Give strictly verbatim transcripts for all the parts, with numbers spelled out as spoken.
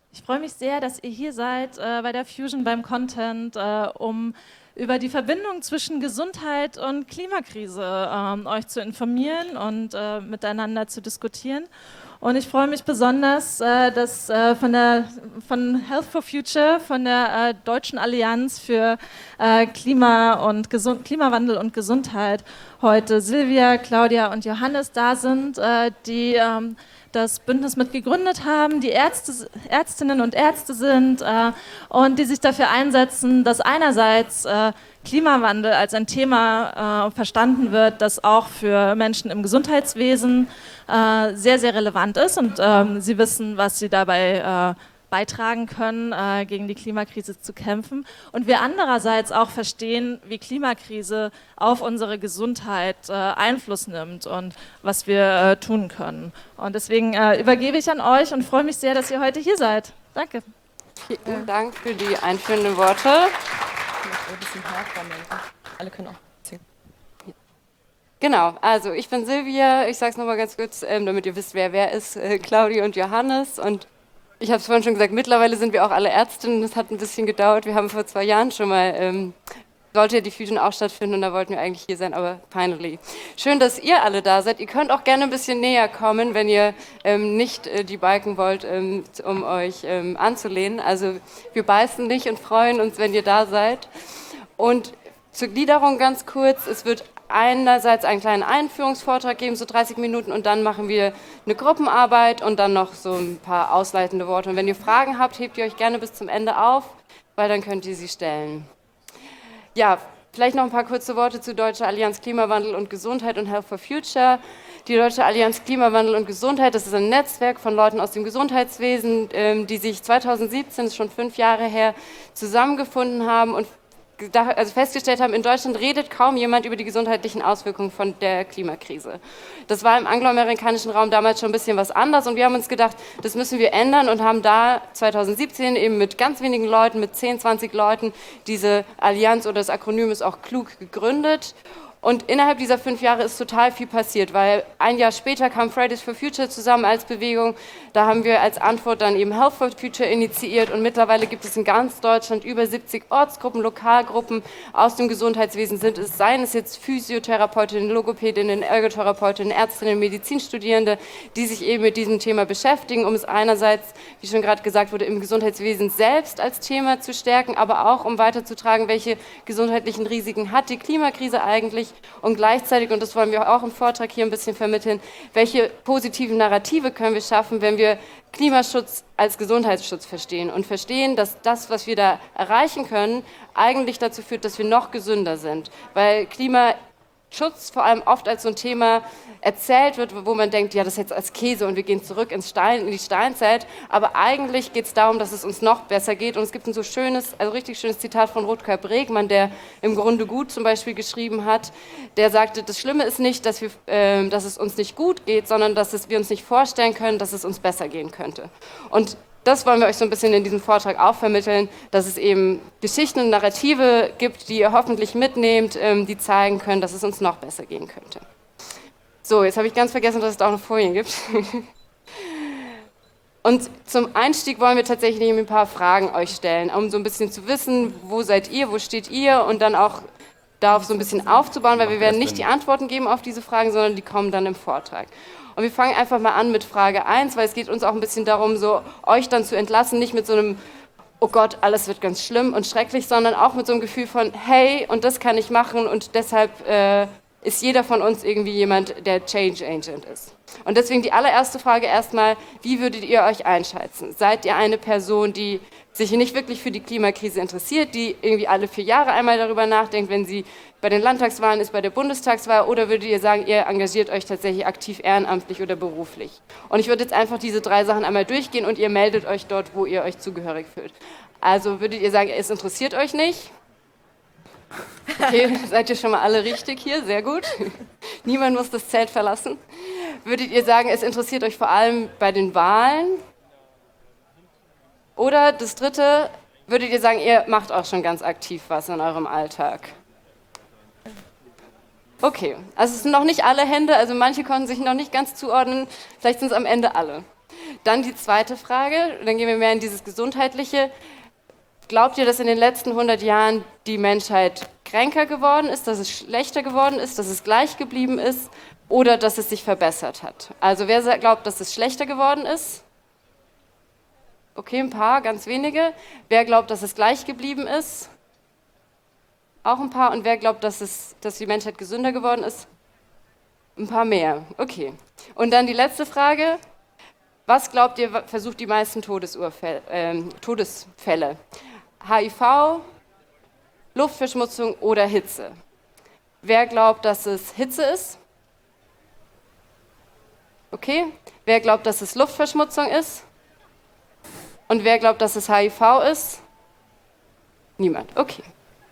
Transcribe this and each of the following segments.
Ich freue mich sehr, dass ihr hier seid äh, bei der Fusion beim Content, äh, um über die Verbindung zwischen Gesundheit und Klimakrise ähm, euch zu informieren und äh, miteinander zu diskutieren. Und ich freue mich besonders, äh, dass äh, von, der, von Health for Future, von der äh, Deutschen Allianz für äh, Klima und Gesund Klimawandel und Gesundheit heute Silvia, Claudia und Johannes da sind, äh, die ähm, das Bündnis mit gegründet haben, die Ärzte, Ärztinnen und Ärzte sind äh, und die sich dafür einsetzen, dass einerseits äh, Klimawandel als ein Thema äh, verstanden wird, das auch für Menschen im Gesundheitswesen äh, sehr, sehr relevant ist und ähm, sie wissen, was sie dabei äh, beitragen können, äh, gegen die Klimakrise zu kämpfen. Und wir andererseits auch verstehen, wie Klimakrise auf unsere Gesundheit äh, Einfluss nimmt und was wir äh, tun können. Und deswegen äh, übergebe ich an euch und freue mich sehr, dass ihr heute hier seid. Danke. Vielen Dank für die einführenden Worte. Alle können auch singen. Genau, also ich bin Silvia, ich sage es nochmal ganz kurz, ähm, damit ihr wisst, wer wer ist, äh, Claudia und Johannes. Und ich habe es vorhin schon gesagt, mittlerweile sind wir auch alle Ärztinnen, das hat ein bisschen gedauert. Wir haben vor zwei Jahren schon mal, ähm, sollte ja die Fusion auch stattfinden und da wollten wir eigentlich hier sein, aber finally. Schön, dass ihr alle da seid. Ihr könnt auch gerne ein bisschen näher kommen, wenn ihr ähm, nicht äh, die Balken wollt, ähm, um euch ähm, anzulehnen. Also wir beißen nicht und freuen uns, wenn ihr da seid. Und zur Gliederung ganz kurz, es wird einerseits einen kleinen Einführungsvortrag geben, so dreißig Minuten, und dann machen wir eine Gruppenarbeit und dann noch so ein paar ausleitende Worte. Und wenn ihr Fragen habt, hebt ihr euch gerne bis zum Ende auf, weil dann könnt ihr sie stellen. Ja, vielleicht noch ein paar kurze Worte zu Deutscher Allianz Klimawandel und Gesundheit und Health for Future. Die Deutsche Allianz Klimawandel und Gesundheit, das ist ein Netzwerk von Leuten aus dem Gesundheitswesen, die sich zweitausendsiebzehn, das ist schon fünf Jahre her, zusammengefunden haben und also festgestellt haben, in Deutschland redet kaum jemand über die gesundheitlichen Auswirkungen von der Klimakrise. Das war im angloamerikanischen Raum damals schon ein bisschen was anders und wir haben uns gedacht, das müssen wir ändern und haben da zweitausendsiebzehn eben mit ganz wenigen Leuten, mit zehn, zwanzig Leuten, diese Allianz oder das Akronym ist auch klug gegründet. Und innerhalb dieser fünf Jahre ist total viel passiert, weil ein Jahr später kam Fridays for Future zusammen als Bewegung. Da haben wir als Antwort dann eben Health for Future initiiert und mittlerweile gibt es in ganz Deutschland über siebzig Ortsgruppen, Lokalgruppen aus dem Gesundheitswesen, sind es, seien es jetzt Physiotherapeutinnen, Logopädinnen, Ergotherapeutinnen, Ärztinnen, Medizinstudierende, die sich eben mit diesem Thema beschäftigen, um es einerseits, wie schon gerade gesagt wurde, im Gesundheitswesen selbst als Thema zu stärken, aber auch um weiterzutragen, welche gesundheitlichen Risiken hat die Klimakrise eigentlich und gleichzeitig, und das wollen wir auch im Vortrag hier ein bisschen vermitteln, welche positiven Narrative können wir schaffen, wenn wir Klimaschutz als Gesundheitsschutz verstehen und verstehen, dass das, was wir da erreichen können, eigentlich dazu führt, dass wir noch gesünder sind, weil Klimaschutz vor allem oft als so ein Thema erzählt wird, wo man denkt, ja, das ist jetzt als Käse und wir gehen zurück ins Stein, in die Steinzeit, aber eigentlich geht es darum, dass es uns noch besser geht und es gibt ein so schönes, also richtig schönes Zitat von Rutger Bregmann, der im Grunde gut zum Beispiel geschrieben hat, der sagte, das Schlimme ist nicht, dass, wir, äh, dass es uns nicht gut geht, sondern dass es, wir uns nicht vorstellen können, dass es uns besser gehen könnte. Und das wollen wir euch so ein bisschen in diesem Vortrag auch vermitteln, dass es eben Geschichten und Narrative gibt, die ihr hoffentlich mitnehmt, ähm, die zeigen können, dass es uns noch besser gehen könnte. So, jetzt habe ich ganz vergessen, dass es da auch noch Folien gibt. Und zum Einstieg wollen wir tatsächlich ein paar Fragen euch stellen, um so ein bisschen zu wissen, wo seid ihr, wo steht ihr und dann auch darauf so ein bisschen aufzubauen, weil wir werden nicht die Antworten geben auf diese Fragen, sondern die kommen dann im Vortrag. Und wir fangen einfach mal an mit Frage eins, weil es geht uns auch ein bisschen darum, so euch dann zu entlassen, nicht mit so einem oh Gott, alles wird ganz schlimm und schrecklich, sondern auch mit so einem Gefühl von hey, und das kann ich machen und deshalb äh, ist jeder von uns irgendwie jemand, der Change Agent ist. Und deswegen die allererste Frage erstmal, wie würdet ihr euch einschätzen? Seid ihr eine Person, die sich nicht wirklich für die Klimakrise interessiert, die irgendwie alle vier Jahre einmal darüber nachdenkt, wenn sie bei den Landtagswahlen ist, bei der Bundestagswahl, oder würdet ihr sagen, ihr engagiert euch tatsächlich aktiv ehrenamtlich oder beruflich? Und ich würde jetzt einfach diese drei Sachen einmal durchgehen und ihr meldet euch dort, wo ihr euch zugehörig fühlt. Also würdet ihr sagen, es interessiert euch nicht? Okay, seid ihr schon mal alle richtig hier, sehr gut. Niemand muss das Zelt verlassen. Würdet ihr sagen, es interessiert euch vor allem bei den Wahlen? Oder das dritte, würdet ihr sagen, ihr macht auch schon ganz aktiv was in eurem Alltag? Okay, also es sind noch nicht alle Hände, also manche konnten sich noch nicht ganz zuordnen, vielleicht sind es am Ende alle. Dann die zweite Frage, dann gehen wir mehr in dieses Gesundheitliche. Glaubt ihr, dass in den letzten hundert Jahren die Menschheit kränker geworden ist, dass es schlechter geworden ist, dass es gleich geblieben ist oder dass es sich verbessert hat? Also wer glaubt, dass es schlechter geworden ist? Okay, ein paar, ganz wenige. Wer glaubt, dass es gleich geblieben ist? Auch ein paar. Und wer glaubt, dass, es, dass die Menschheit gesünder geworden ist? Ein paar mehr. Okay. Und dann die letzte Frage. Was glaubt ihr, versucht die meisten Todesurfälle, äh, Todesfälle? H I V, Luftverschmutzung oder Hitze? Wer glaubt, dass es Hitze ist? Okay. Wer glaubt, dass es Luftverschmutzung ist? Und wer glaubt, dass es H I V ist? Niemand. Okay.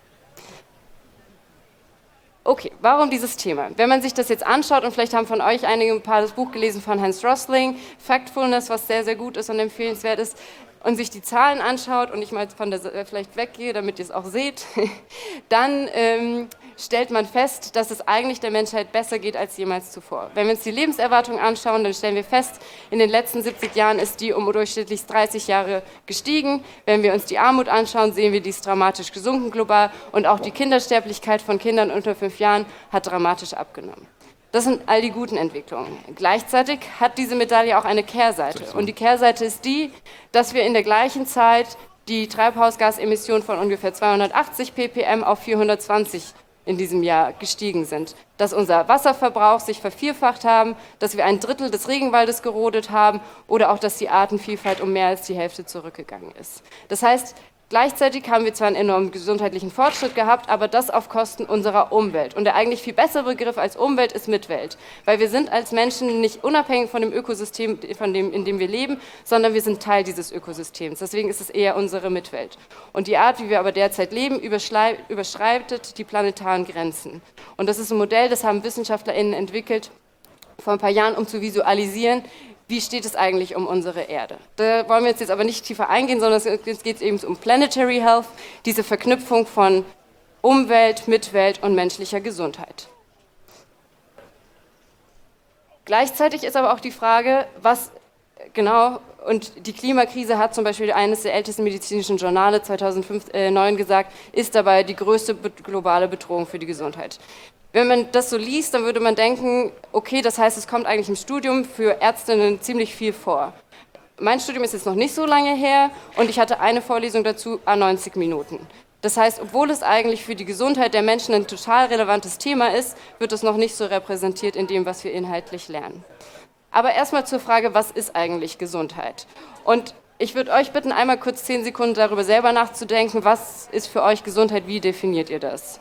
Okay, warum dieses Thema? Wenn man sich das jetzt anschaut, und vielleicht haben von euch einige ein paar das Buch gelesen von Hans Rosling, Factfulness, was sehr, sehr gut ist und empfehlenswert ist, und sich die Zahlen anschaut und ich mal von der vielleicht weggehe, damit ihr es auch seht, dann ähm, stellt man fest, dass es eigentlich der Menschheit besser geht als jemals zuvor. Wenn wir uns die Lebenserwartung anschauen, dann stellen wir fest, in den letzten siebzig Jahren ist die um durchschnittlich dreißig Jahre gestiegen. Wenn wir uns die Armut anschauen, sehen wir, die ist dramatisch gesunken global und auch die Kindersterblichkeit von Kindern unter fünf Jahren hat dramatisch abgenommen. Das sind all die guten Entwicklungen. Gleichzeitig hat diese Medaille auch eine Kehrseite. Und die Kehrseite ist die, dass wir in der gleichen Zeit die Treibhausgasemissionen von ungefähr zweihundertachtzig ppm auf vierhundertzwanzig in diesem Jahr gestiegen sind. Dass unser Wasserverbrauch sich vervierfacht haben, dass wir ein Drittel des Regenwaldes gerodet haben oder auch, dass die Artenvielfalt um mehr als die Hälfte zurückgegangen ist. Das heißt, gleichzeitig haben wir zwar einen enormen gesundheitlichen Fortschritt gehabt, aber das auf Kosten unserer Umwelt. Und der eigentlich viel bessere Begriff als Umwelt ist Mitwelt. Weil wir sind als Menschen nicht unabhängig von dem Ökosystem, von dem, in dem wir leben, sondern wir sind Teil dieses Ökosystems. Deswegen ist es eher unsere Mitwelt. Und die Art, wie wir aber derzeit leben, überschreitet die planetaren Grenzen. Und das ist ein Modell, das haben WissenschaftlerInnen entwickelt vor ein paar Jahren, um zu visualisieren, wie steht es eigentlich um unsere Erde? Da wollen wir jetzt aber nicht tiefer eingehen, sondern es geht eben um Planetary Health, diese Verknüpfung von Umwelt, Mitwelt und menschlicher Gesundheit. Gleichzeitig ist aber auch die Frage, was genau, und die Klimakrise hat zum Beispiel eines der ältesten medizinischen Journale zweitausendneun gesagt, ist dabei die größte globale Bedrohung für die Gesundheit. Wenn man das so liest, dann würde man denken, okay, das heißt, es kommt eigentlich im Studium für Ärztinnen ziemlich viel vor. Mein Studium ist jetzt noch nicht so lange her und ich hatte eine Vorlesung dazu, à neunzig Minuten. Das heißt, obwohl es eigentlich für die Gesundheit der Menschen ein total relevantes Thema ist, wird es noch nicht so repräsentiert in dem, was wir inhaltlich lernen. Aber erstmal zur Frage, was ist eigentlich Gesundheit? Und ich würde euch bitten, einmal kurz zehn Sekunden darüber selber nachzudenken, was ist für euch Gesundheit, wie definiert ihr das?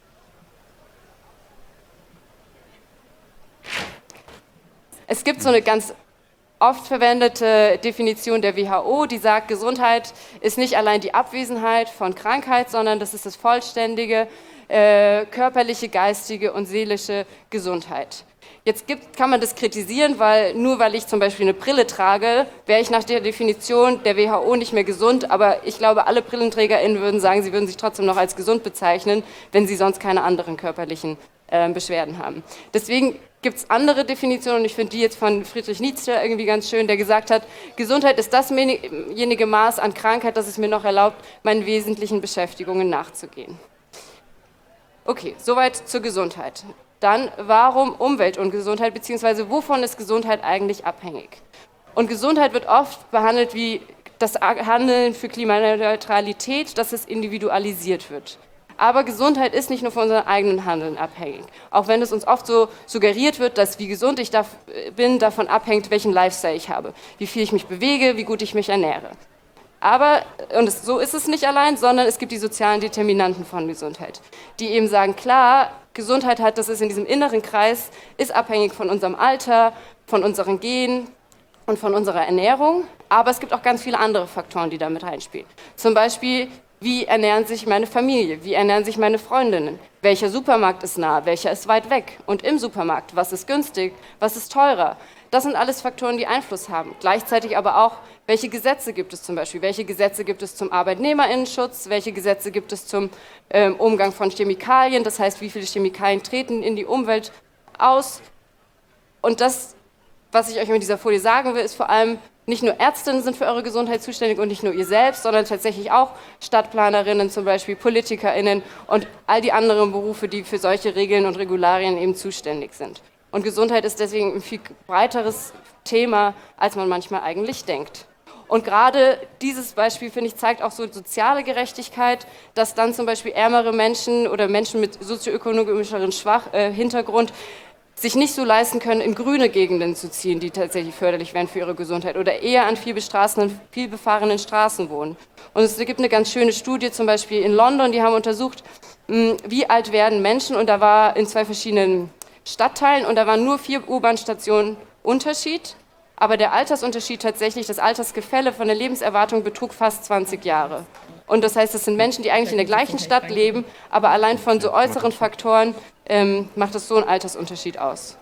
Es gibt so eine ganz oft verwendete Definition der W H O, die sagt, Gesundheit ist nicht allein die Abwesenheit von Krankheit, sondern das ist das vollständige, äh, körperliche, geistige und seelische Gesundheit. Jetzt gibt, kann man das kritisieren, weil nur weil ich zum Beispiel eine Brille trage, wäre ich nach der Definition der W H O nicht mehr gesund, aber ich glaube, alle BrillenträgerInnen würden sagen, sie würden sich trotzdem noch als gesund bezeichnen, wenn sie sonst keine anderen körperlichen äh, Beschwerden haben. Deswegen gibt es andere Definitionen und ich finde die jetzt von Friedrich Nietzsche irgendwie ganz schön, der gesagt hat, Gesundheit ist dasjenige Maß an Krankheit, das es mir noch erlaubt, meinen wesentlichen Beschäftigungen nachzugehen. Okay, soweit zur Gesundheit. Dann, warum Umwelt und Gesundheit, beziehungsweise wovon ist Gesundheit eigentlich abhängig? Und Gesundheit wird oft behandelt wie das Handeln für Klimaneutralität, dass es individualisiert wird. Aber Gesundheit ist nicht nur von unserem eigenen Handeln abhängig. Auch wenn es uns oft so suggeriert wird, dass wie gesund ich da bin, davon abhängt, welchen Lifestyle ich habe, wie viel ich mich bewege, wie gut ich mich ernähre. Aber, und es, so ist es nicht allein, sondern es gibt die sozialen Determinanten von Gesundheit, die eben sagen, klar, Gesundheit hat, das ist in diesem inneren Kreis, ist abhängig von unserem Alter, von unseren Genen und von unserer Ernährung. Aber es gibt auch ganz viele andere Faktoren, die da mit reinspielen. Zum Beispiel, wie ernähren sich meine Familie, wie ernähren sich meine Freundinnen, welcher Supermarkt ist nah, welcher ist weit weg und im Supermarkt, was ist günstig, was ist teurer. Das sind alles Faktoren, die Einfluss haben. Gleichzeitig aber auch, welche Gesetze gibt es zum Beispiel, welche Gesetze gibt es zum Arbeitnehmerinnenschutz, welche Gesetze gibt es zum ähm, Umgang von Chemikalien, das heißt, wie viele Chemikalien treten in die Umwelt aus. Und das, was ich euch mit dieser Folie sagen will, ist vor allem, nicht nur Ärztinnen sind für eure Gesundheit zuständig und nicht nur ihr selbst, sondern tatsächlich auch Stadtplanerinnen, zum Beispiel PolitikerInnen und all die anderen Berufe, die für solche Regeln und Regularien eben zuständig sind. Und Gesundheit ist deswegen ein viel breiteres Thema, als man manchmal eigentlich denkt. Und gerade dieses Beispiel, finde ich, zeigt auch so soziale Gerechtigkeit, dass dann zum Beispiel ärmere Menschen oder Menschen mit sozioökonomischeren Schwach, äh, Hintergrund sich nicht so leisten können, in grüne Gegenden zu ziehen, die tatsächlich förderlich wären für ihre Gesundheit oder eher an viel, viel befahrenen Straßen wohnen. Und es gibt eine ganz schöne Studie, zum Beispiel in London, die haben untersucht, wie alt werden Menschen, und da war in zwei verschiedenen Stadtteilen und da waren nur vier U-Bahn-Stationen Unterschied. Aber der Altersunterschied tatsächlich, das Altersgefälle von der Lebenserwartung betrug fast zwanzig Jahre. Und das heißt, das sind Menschen, die eigentlich in der gleichen Stadt leben, aber allein von so äußeren Faktoren ähm, macht es so einen Altersunterschied aus.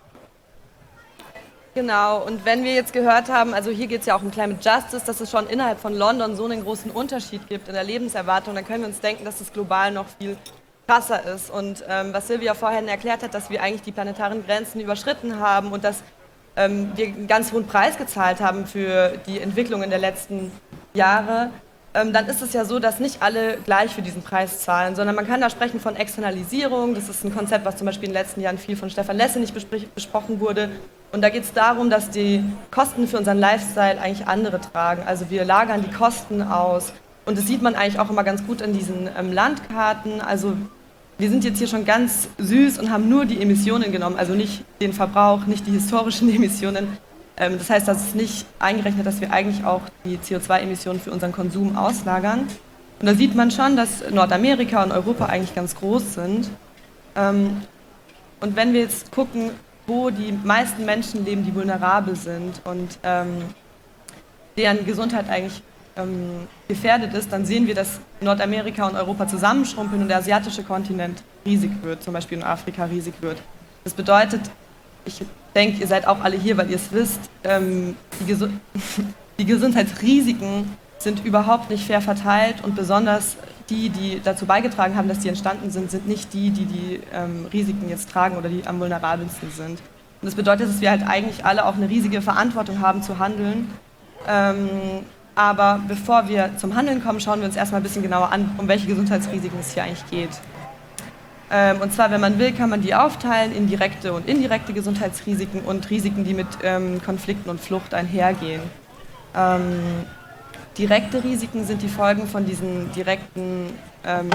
Genau, und wenn wir jetzt gehört haben, also hier geht es ja auch um Climate Justice, dass es schon innerhalb von London so einen großen Unterschied gibt in der Lebenserwartung, dann können wir uns denken, dass es global noch viel krasser ist. Und ähm, was Silvia vorhin erklärt hat, dass wir eigentlich die planetaren Grenzen überschritten haben und dass ähm, wir einen ganz hohen Preis gezahlt haben für die Entwicklung der letzten Jahre, ähm, dann ist es ja so, dass nicht alle gleich für diesen Preis zahlen, sondern man kann da sprechen von Externalisierung. Das ist ein Konzept, was zum Beispiel in den letzten Jahren viel von Stefan Lessenich besprochen wurde. Und da geht es darum, dass die Kosten für unseren Lifestyle eigentlich andere tragen. Also wir lagern die Kosten aus. Und das sieht man eigentlich auch immer ganz gut in diesen ähm, Landkarten. Also wir sind jetzt hier schon ganz süß und haben nur die Emissionen genommen, also nicht den Verbrauch, nicht die historischen Emissionen. Ähm, das heißt, das ist nicht eingerechnet, dass wir eigentlich auch die C O zwei Emissionen für unseren Konsum auslagern. Und da sieht man schon, dass Nordamerika und Europa eigentlich ganz groß sind. Ähm, und wenn wir jetzt gucken, wo die meisten Menschen leben, die vulnerabel sind und ähm, deren Gesundheit eigentlich ähm, gefährdet ist, dann sehen wir, dass Nordamerika und Europa zusammenschrumpeln und der asiatische Kontinent riesig wird, zum Beispiel in Afrika riesig wird. Das bedeutet, ich denke, ihr seid auch alle hier, weil ihr es wisst, ähm, die, Gesu die Gesundheitsrisiken sind überhaupt nicht fair verteilt und besonders die, die dazu beigetragen haben, dass die entstanden sind, sind nicht die, die die ähm, Risiken jetzt tragen oder die am vulnerabelsten sind. Und das bedeutet, dass wir halt eigentlich alle auch eine riesige Verantwortung haben zu handeln. Ähm, aber bevor wir zum Handeln kommen, schauen wir uns erstmal ein bisschen genauer an, um welche Gesundheitsrisiken es hier eigentlich geht. Ähm, und zwar, wenn man will, kann man die aufteilen in direkte und indirekte Gesundheitsrisiken und Risiken, die mit ähm, Konflikten und Flucht einhergehen. Ähm, Direkte Risiken sind die Folgen von diesen direkten ähm,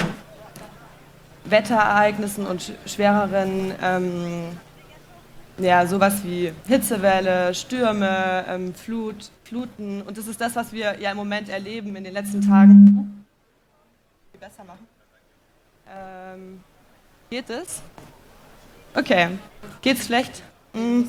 Wetterereignissen und sch schwereren, ähm, ja, sowas wie Hitzewelle, Stürme, ähm, Flut, Fluten. Und das ist das, was wir ja im Moment erleben in den letzten Tagen. Viel besser machen. Ähm, geht es? Okay. Geht's schlecht? Mm.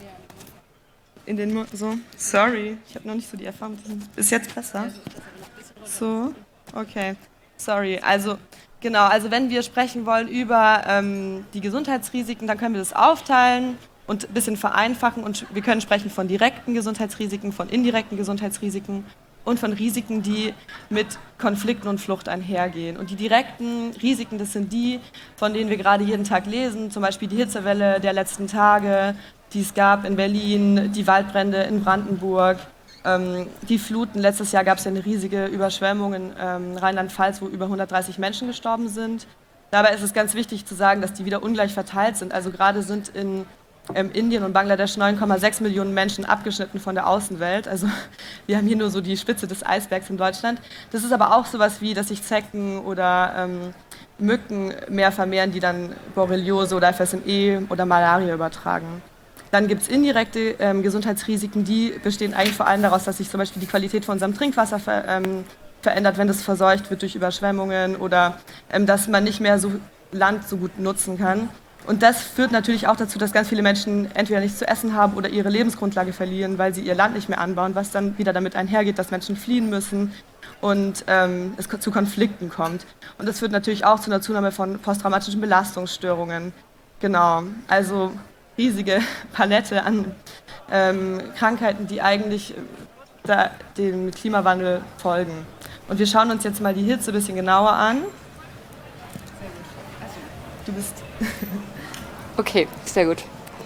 In den Mund, so. Sorry, ich habe noch nicht so die Erfahrung. Ist jetzt besser? So, okay. Sorry, also genau, also wenn wir sprechen wollen über ähm, die Gesundheitsrisiken, dann können wir das aufteilen und ein bisschen vereinfachen und wir können sprechen von direkten Gesundheitsrisiken, von indirekten Gesundheitsrisiken und von Risiken, die mit Konflikten und Flucht einhergehen. Und die direkten Risiken, das sind die, von denen wir gerade jeden Tag lesen, zum Beispiel die Hitzewelle der letzten Tage, die es gab in Berlin, die Waldbrände in Brandenburg, ähm, die Fluten. Letztes Jahr gab es ja eine riesige Überschwemmung in ähm, Rheinland-Pfalz, wo über hundertdreißig Menschen gestorben sind. Dabei ist es ganz wichtig zu sagen, dass die wieder ungleich verteilt sind. Also gerade sind in ähm, Indien und Bangladesch neun Komma sechs Millionen Menschen abgeschnitten von der Außenwelt. Also wir haben hier nur so die Spitze des Eisbergs in Deutschland. Das ist aber auch sowas wie, dass sich Zecken oder ähm, Mücken mehr vermehren, die dann Borreliose oder F S M E oder Malaria übertragen. Dann gibt es indirekte ähm, Gesundheitsrisiken, die bestehen eigentlich vor allem daraus, dass sich zum Beispiel die Qualität von unserem Trinkwasser ver, ähm, verändert, wenn das verseucht wird durch Überschwemmungen oder ähm, dass man nicht mehr so Land so gut nutzen kann. Und das führt natürlich auch dazu, dass ganz viele Menschen entweder nichts zu essen haben oder ihre Lebensgrundlage verlieren, weil sie ihr Land nicht mehr anbauen, was dann wieder damit einhergeht, dass Menschen fliehen müssen und ähm, es zu Konflikten kommt. Und das führt natürlich auch zu einer Zunahme von posttraumatischen Belastungsstörungen. Genau, also riesige Palette an ähm, Krankheiten, die eigentlich da, dem Klimawandel folgen. Und wir schauen uns jetzt mal die Hitze ein bisschen genauer an. Du bist... Okay, sehr gut.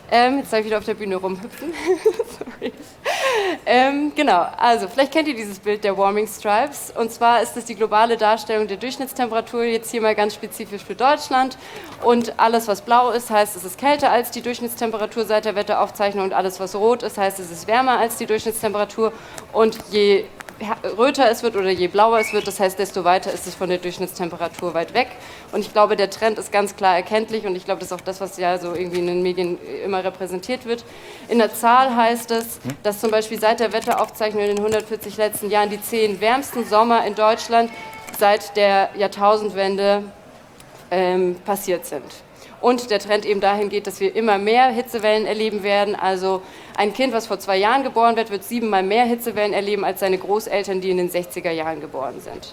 Ähm, jetzt soll ich wieder auf der Bühne rumhüpfen. Sorry. Ähm, genau, also vielleicht kennt ihr dieses Bild der Warming Stripes. Und zwar ist es die globale Darstellung der Durchschnittstemperatur, jetzt hier mal ganz spezifisch für Deutschland. Und alles, was blau ist, heißt, es ist kälter als die Durchschnittstemperatur seit der Wetteraufzeichnung. Und alles, was rot ist, heißt, es ist wärmer als die Durchschnittstemperatur. Und je röter es wird oder je blauer es wird, das heißt, desto weiter ist es von der Durchschnittstemperatur weit weg. Und ich glaube, der Trend ist ganz klar erkenntlich und ich glaube, das ist auch das, was ja so irgendwie in den Medien immer repräsentiert wird. In der Zahl heißt es, dass zum Beispiel seit der Wetteraufzeichnung in den hundertvierzig letzten Jahren die zehn wärmsten Sommer in Deutschland seit der Jahrtausendwende ähm, passiert sind. Und der Trend eben dahin geht, dass wir immer mehr Hitzewellen erleben werden. Also ein Kind, was vor zwei Jahren geboren wird, wird siebenmal mehr Hitzewellen erleben als seine Großeltern, die in den sechziger Jahren geboren sind.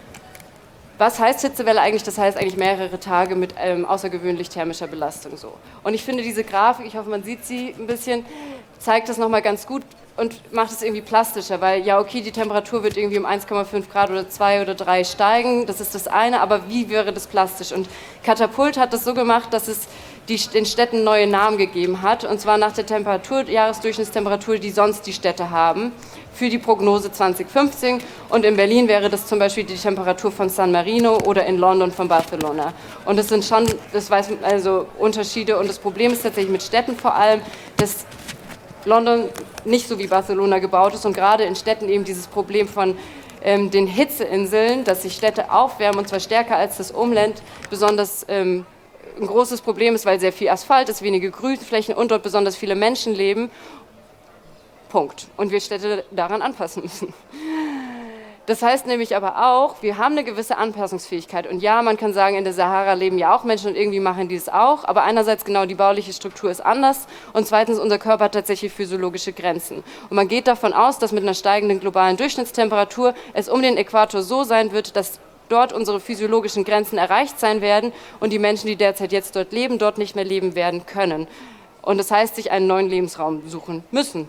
Was heißt Hitzewelle eigentlich? Das heißt eigentlich mehrere Tage mit ähm, außergewöhnlich thermischer Belastung so. Und ich finde diese Grafik, ich hoffe, man sieht sie ein bisschen, zeigt das nochmal ganz gut und macht es irgendwie plastischer, weil ja okay, die Temperatur wird irgendwie um eins Komma fünf Grad oder zwei oder drei steigen, das ist das eine, aber wie wäre das plastisch? Und Katapult hat das so gemacht, dass es die, den Städten neue Namen gegeben hat, und zwar nach der Temperatur, Jahresdurchschnittstemperatur, die sonst die Städte haben, für die Prognose zwanzig fünfzehn. Und in Berlin wäre das zum Beispiel die Temperatur von San Marino oder in London von Barcelona. Und das sind schon, das weiß also Unterschiede. Und das Problem ist tatsächlich mit Städten vor allem, dass London nicht so wie Barcelona gebaut ist und gerade in Städten eben dieses Problem von ähm, den Hitzeinseln, dass sich Städte aufwärmen und zwar stärker als das Umland, besonders ähm, ein großes Problem ist, weil sehr viel Asphalt ist, wenige Grünflächen und dort besonders viele Menschen leben. Punkt. Und wir Städte daran anpassen müssen. Das heißt nämlich aber auch, wir haben eine gewisse Anpassungsfähigkeit. Und ja, man kann sagen, in der Sahara leben ja auch Menschen und irgendwie machen die es auch. Aber einerseits genau, die bauliche Struktur ist anders. Und zweitens, unser Körper hat tatsächlich physiologische Grenzen. Und man geht davon aus, dass mit einer steigenden globalen Durchschnittstemperatur es um den Äquator so sein wird, dass dort unsere physiologischen Grenzen erreicht sein werden und die Menschen, die derzeit jetzt dort leben, dort nicht mehr leben werden können. Und das heißt, sich einen neuen Lebensraum suchen müssen.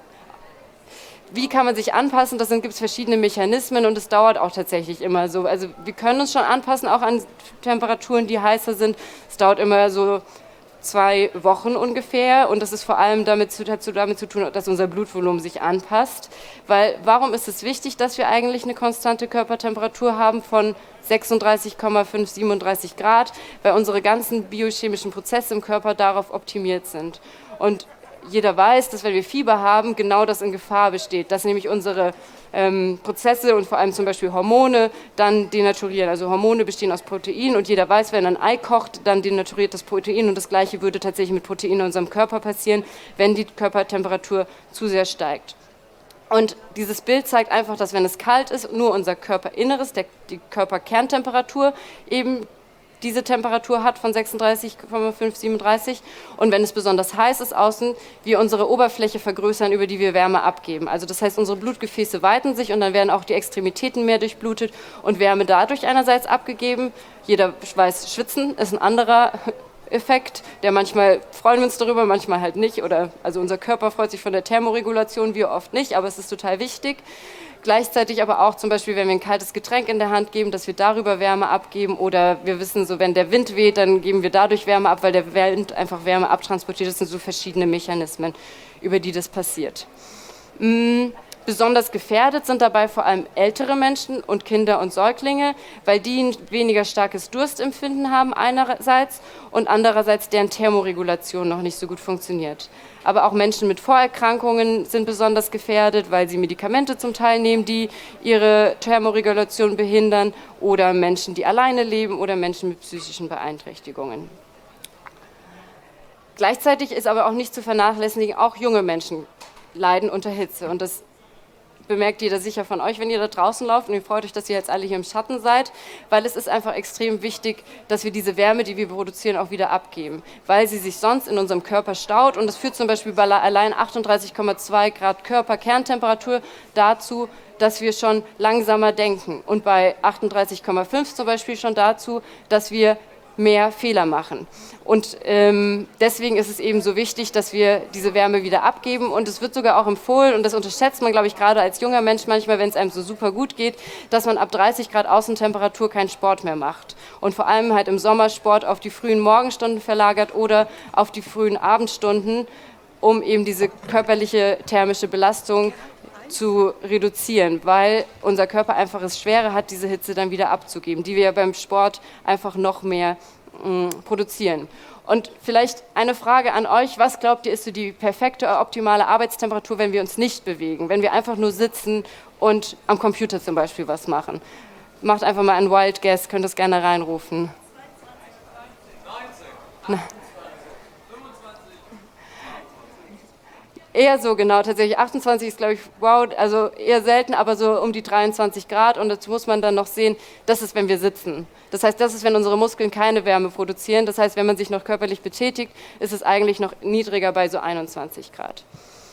Wie kann man sich anpassen? Das gibt es verschiedene Mechanismen und es dauert auch tatsächlich immer so. Also wir können uns schon anpassen, auch an Temperaturen, die heißer sind. Es dauert immer so zwei Wochen ungefähr und das ist vor allem damit zu, dazu, damit zu tun, dass unser Blutvolumen sich anpasst. Weil warum ist es wichtig, dass wir eigentlich eine konstante Körpertemperatur haben von sechsunddreißig Komma fünf, siebenunddreißig Grad? Weil unsere ganzen biochemischen Prozesse im Körper darauf optimiert sind. Und jeder weiß, dass wenn wir Fieber haben, genau das in Gefahr besteht, dass nämlich unsere ähm, Prozesse und vor allem zum Beispiel Hormone dann denaturieren. Also Hormone bestehen aus Protein und jeder weiß, wenn ein Ei kocht, dann denaturiert das Protein und das Gleiche würde tatsächlich mit Proteinen in unserem Körper passieren, wenn die Körpertemperatur zu sehr steigt. Und dieses Bild zeigt einfach, dass wenn es kalt ist, nur unser Körperinneres, der, die Körperkerntemperatur eben diese Temperatur hat von sechsunddreißig Komma fünf, siebenunddreißig und wenn es besonders heiß ist außen, wir unsere Oberfläche vergrößern, über die wir Wärme abgeben. Also das heißt, unsere Blutgefäße weiten sich und dann werden auch die Extremitäten mehr durchblutet und Wärme dadurch einerseits abgegeben. Jeder weiß, Schwitzen ist ein anderer Effekt, der manchmal freuen wir uns darüber, manchmal halt nicht. Oder, also unser Körper freut sich von der Thermoregulation, wir oft nicht, aber es ist total wichtig. Gleichzeitig aber auch zum Beispiel, wenn wir ein kaltes Getränk in der Hand geben, dass wir darüber Wärme abgeben oder wir wissen so, wenn der Wind weht, dann geben wir dadurch Wärme ab, weil der Wind einfach Wärme abtransportiert. Das sind so verschiedene Mechanismen, über die das passiert. Mm. Besonders gefährdet sind dabei vor allem ältere Menschen und Kinder und Säuglinge, weil die ein weniger starkes Durstempfinden haben einerseits und andererseits deren Thermoregulation noch nicht so gut funktioniert. Aber auch Menschen mit Vorerkrankungen sind besonders gefährdet, weil sie Medikamente zum Teil nehmen, die ihre Thermoregulation behindern oder Menschen, die alleine leben oder Menschen mit psychischen Beeinträchtigungen. Gleichzeitig ist aber auch nicht zu vernachlässigen, auch junge Menschen leiden unter Hitze und das bemerkt jeder sicher von euch, wenn ihr da draußen lauft und ihr freut euch, dass ihr jetzt alle hier im Schatten seid, weil es ist einfach extrem wichtig, dass wir diese Wärme, die wir produzieren, auch wieder abgeben, weil sie sich sonst in unserem Körper staut und das führt zum Beispiel bei allein achtunddreißig Komma zwei Grad Körperkerntemperatur dazu, dass wir schon langsamer denken und bei achtunddreißig Komma fünf zum Beispiel schon dazu, dass wir mehr Fehler machen. Und ähm, deswegen ist es eben so wichtig, dass wir diese Wärme wieder abgeben und es wird sogar auch empfohlen und das unterschätzt man, glaube ich, gerade als junger Mensch manchmal, wenn es einem so super gut geht, dass man ab dreißig Grad Außentemperatur keinen Sport mehr macht und vor allem halt im Sommer Sport auf die frühen Morgenstunden verlagert oder auf die frühen Abendstunden, um eben diese körperliche thermische Belastung zu reduzieren, weil unser Körper einfach es schwerer hat, diese Hitze dann wieder abzugeben, die wir ja beim Sport einfach noch mehr mh, produzieren. Und vielleicht eine Frage an euch, was glaubt ihr, ist so die perfekte, optimale Arbeitstemperatur, wenn wir uns nicht bewegen, wenn wir einfach nur sitzen und am Computer zum Beispiel was machen? Macht einfach mal einen Wild Guess, könnt das gerne reinrufen. Na. Eher so, genau, tatsächlich achtundzwanzig ist, glaube ich, wow, also eher selten, aber so um die dreiundzwanzig Grad und dazu muss man dann noch sehen, das ist, wenn wir sitzen. Das heißt, das ist, wenn unsere Muskeln keine Wärme produzieren, das heißt, wenn man sich noch körperlich betätigt, ist es eigentlich noch niedriger bei so einundzwanzig Grad.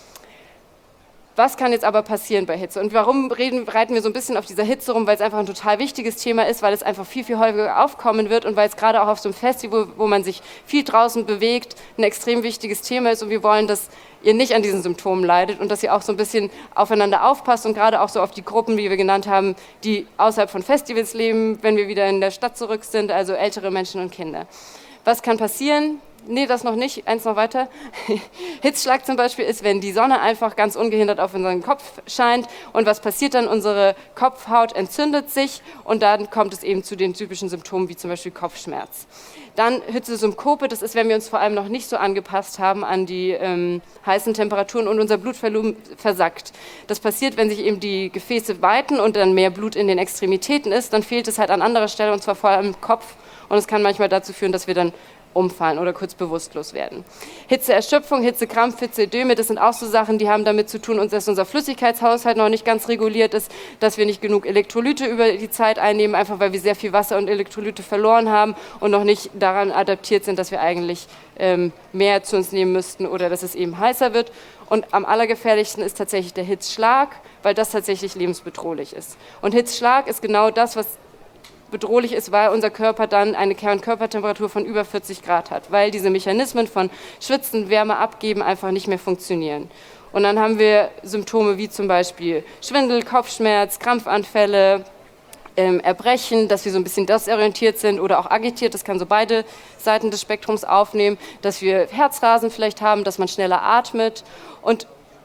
Was kann jetzt aber passieren bei Hitze? Und warum reden, reiten wir so ein bisschen auf dieser Hitze rum? Weil es einfach ein total wichtiges Thema ist, weil es einfach viel, viel häufiger aufkommen wird und weil es gerade auch auf so einem Festival, wo man sich viel draußen bewegt, ein extrem wichtiges Thema ist und wir wollen, dass ihr nicht an diesen Symptomen leidet und dass ihr auch so ein bisschen aufeinander aufpasst und gerade auch so auf die Gruppen, wie wir genannt haben, die außerhalb von Festivals leben, wenn wir wieder in der Stadt zurück sind, also ältere Menschen und Kinder. Was kann passieren? Nee, das noch nicht. Eins noch weiter. Hitzschlag zum Beispiel ist, wenn die Sonne einfach ganz ungehindert auf unseren Kopf scheint. Und was passiert dann? Unsere Kopfhaut entzündet sich und dann kommt es eben zu den typischen Symptomen wie zum Beispiel Kopfschmerz. Dann Hitzesynkope, das ist, wenn wir uns vor allem noch nicht so angepasst haben an die ähm, heißen Temperaturen und unser Blutvolumen versackt. Das passiert, wenn sich eben die Gefäße weiten und dann mehr Blut in den Extremitäten ist, dann fehlt es halt an anderer Stelle und zwar vor allem im Kopf. Und es kann manchmal dazu führen, dass wir dann umfallen oder kurz bewusstlos werden. Hitzeerschöpfung, Hitzekrampf, Hitzeödeme, das sind auch so Sachen, die haben damit zu tun, dass unser Flüssigkeitshaushalt noch nicht ganz reguliert ist, dass wir nicht genug Elektrolyte über die Zeit einnehmen, einfach weil wir sehr viel Wasser und Elektrolyte verloren haben und noch nicht daran adaptiert sind, dass wir eigentlich ähm, mehr zu uns nehmen müssten oder dass es eben heißer wird. Und am allergefährlichsten ist tatsächlich der Hitzschlag, weil das tatsächlich lebensbedrohlich ist. Und Hitzschlag ist genau das, was bedrohlich ist, weil unser Körper dann eine Kernkörpertemperatur von über vierzig Grad hat, weil diese Mechanismen von Schwitzen, Wärme abgeben einfach nicht mehr funktionieren. Und dann haben wir Symptome wie zum Beispiel Schwindel, Kopfschmerz, Krampfanfälle, ähm, Erbrechen, dass wir so ein bisschen desorientiert sind oder auch agitiert, das kann so beide Seiten des Spektrums aufnehmen, dass wir Herzrasen vielleicht haben, dass man schneller atmet und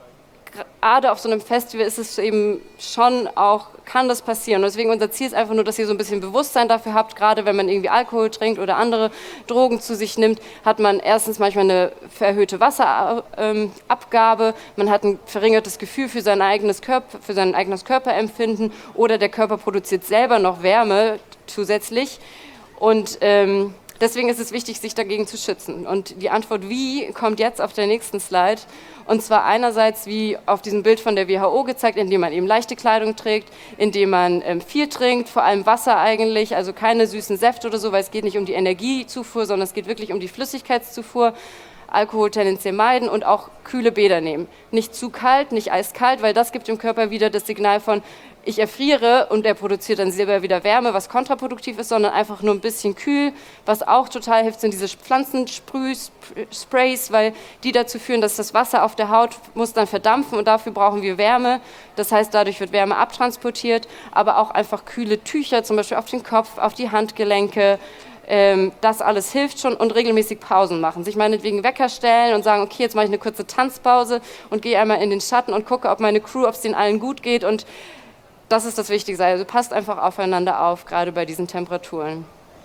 gerade auf so einem Festival ist es eben schon auch, kann das passieren. Und deswegen unser Ziel ist einfach nur, dass ihr so ein bisschen Bewusstsein dafür habt, gerade wenn man irgendwie Alkohol trinkt oder andere Drogen zu sich nimmt, hat man erstens manchmal eine verhöhte Wasserabgabe, man hat ein verringertes Gefühl für sein eigenes Körper, für sein eigenes Körperempfinden oder der Körper produziert selber noch Wärme zusätzlich und ähm, deswegen ist es wichtig, sich dagegen zu schützen. Und die Antwort wie kommt jetzt auf der nächsten Slide. Und zwar einerseits wie auf diesem Bild von der W H O gezeigt, indem man eben leichte Kleidung trägt, indem man ähm, viel trinkt, vor allem Wasser eigentlich, also keine süßen Säfte oder so, weil es geht nicht um die Energiezufuhr, sondern es geht wirklich um die Flüssigkeitszufuhr. Alkohol tendenziell meiden und auch kühle Bäder nehmen. Nicht zu kalt, nicht eiskalt, weil das gibt dem Körper wieder das Signal von, ich erfriere und er produziert dann selber wieder Wärme, was kontraproduktiv ist, sondern einfach nur ein bisschen kühl. Was auch total hilft, sind diese Pflanzensprays, weil die dazu führen, dass das Wasser auf der Haut muss dann verdampfen und dafür brauchen wir Wärme. Das heißt, dadurch wird Wärme abtransportiert, aber auch einfach kühle Tücher, zum Beispiel auf den Kopf, auf die Handgelenke. Das alles hilft schon und regelmäßig Pausen machen. Sich meinetwegen Wecker stellen und sagen, okay, jetzt mache ich eine kurze Tanzpause und gehe einmal in den Schatten und gucke, ob meine Crew, ob es denen allen gut geht und das ist das Wichtigste. Also passt einfach aufeinander auf, gerade bei diesen Temperaturen.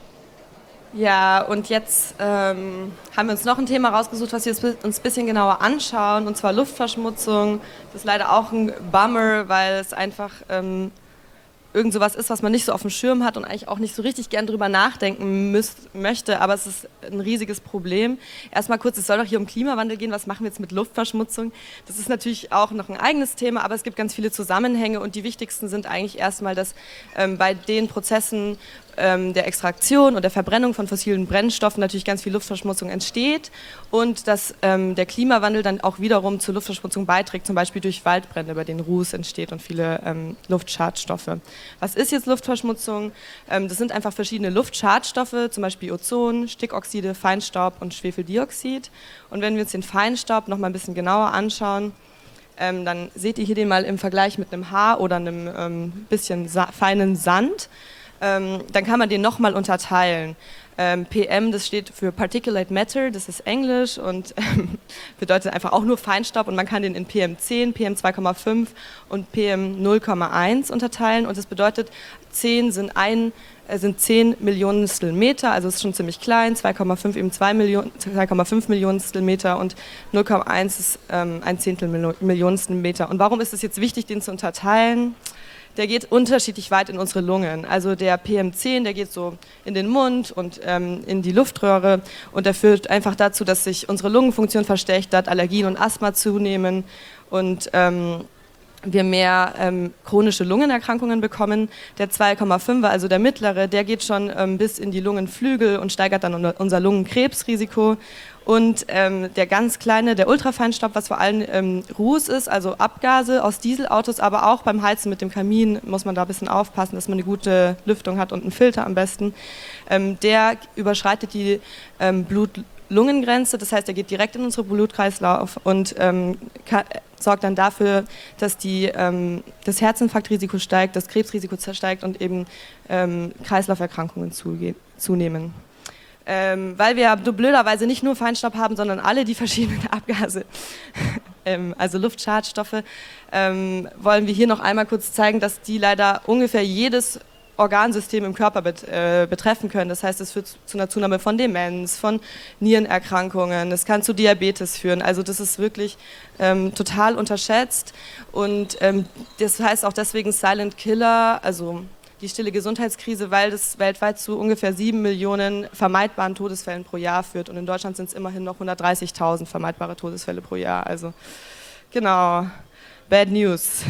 Ja, und jetzt ähm, haben wir uns noch ein Thema rausgesucht, was wir uns ein bisschen genauer anschauen, und zwar Luftverschmutzung. Das ist leider auch ein Bummer, weil es einfach ähm, irgend sowas ist, was man nicht so auf dem Schirm hat und eigentlich auch nicht so richtig gern drüber nachdenken müsst, möchte, aber es ist ein riesiges Problem. Erstmal kurz, es soll doch hier um Klimawandel gehen, was machen wir jetzt mit Luftverschmutzung? Das ist natürlich auch noch ein eigenes Thema, aber es gibt ganz viele Zusammenhänge und die wichtigsten sind eigentlich erstmal, dass ähm, bei den Prozessen ähm, der Extraktion und der Verbrennung von fossilen Brennstoffen natürlich ganz viel Luftverschmutzung entsteht und dass ähm, der Klimawandel dann auch wiederum zur Luftverschmutzung beiträgt, zum Beispiel durch Waldbrände, bei denen Ruß entsteht und viele ähm, Luftschadstoffe. Was ist jetzt Luftverschmutzung? Ähm, das sind einfach verschiedene Luftschadstoffe, zum Beispiel Ozon, Stickoxide, Feinstaub und Schwefeldioxid. Und wenn wir uns den Feinstaub noch mal ein bisschen genauer anschauen, ähm, dann seht ihr hier den mal im Vergleich mit einem Haar oder einem ähm, bisschen sa- feinen Sand. Ähm, dann kann man den noch mal unterteilen. Ähm, P M, das steht für Particulate Matter, das ist Englisch und ähm, bedeutet einfach auch nur Feinstaub und man kann den in P M zehn, P M zwei Komma fünf und P M null Komma eins unterteilen und das bedeutet, zehn sind, ein, äh, sind zehn Millionstel Meter, also ist schon ziemlich klein, zwei Komma fünf eben zwei Komma fünf Millionstel Meter und null Komma eins ist ähm, ein Zehntel Millionstel Meter. Und warum ist es jetzt wichtig, den zu unterteilen? Der geht unterschiedlich weit in unsere Lungen. Also der P M zehn, der geht so in den Mund und ähm, in die Luftröhre und der führt einfach dazu, dass sich unsere Lungenfunktion verschlechtert, Allergien und Asthma zunehmen und ähm, wir mehr ähm, chronische Lungenerkrankungen bekommen. Der zwei Komma fünfer, also der mittlere, der geht schon ähm, bis in die Lungenflügel und steigert dann unser Lungenkrebsrisiko. Und ähm, der ganz kleine, der Ultrafeinstaub, was vor allem ähm, Ruß ist, also Abgase aus Dieselautos, aber auch beim Heizen mit dem Kamin muss man da ein bisschen aufpassen, dass man eine gute Lüftung hat und einen Filter am besten. Ähm, der überschreitet die ähm, Blut-Lungen-Grenze, das heißt, er geht direkt in unseren Blutkreislauf und ähm, kann, sorgt dann dafür, dass die, ähm, das Herzinfarktrisiko steigt, das Krebsrisiko steigt und eben ähm, Kreislauferkrankungen zuge- zunehmen. Ähm, weil wir blöderweise nicht nur Feinstaub haben, sondern alle die verschiedenen Abgase, ähm, also Luftschadstoffe, ähm, wollen wir hier noch einmal kurz zeigen, dass die leider ungefähr jedes Organsystem im Körper bet, äh, betreffen können. Das heißt, es führt zu einer Zunahme von Demenz, von Nierenerkrankungen, es kann zu Diabetes führen. Also das ist wirklich ähm, total unterschätzt und ähm, das heißt auch deswegen Silent Killer, also die stille Gesundheitskrise, weil das weltweit zu ungefähr sieben Millionen vermeidbaren Todesfällen pro Jahr führt. Und in Deutschland sind es immerhin noch hundertdreißigtausend vermeidbare Todesfälle pro Jahr. Also genau, bad news.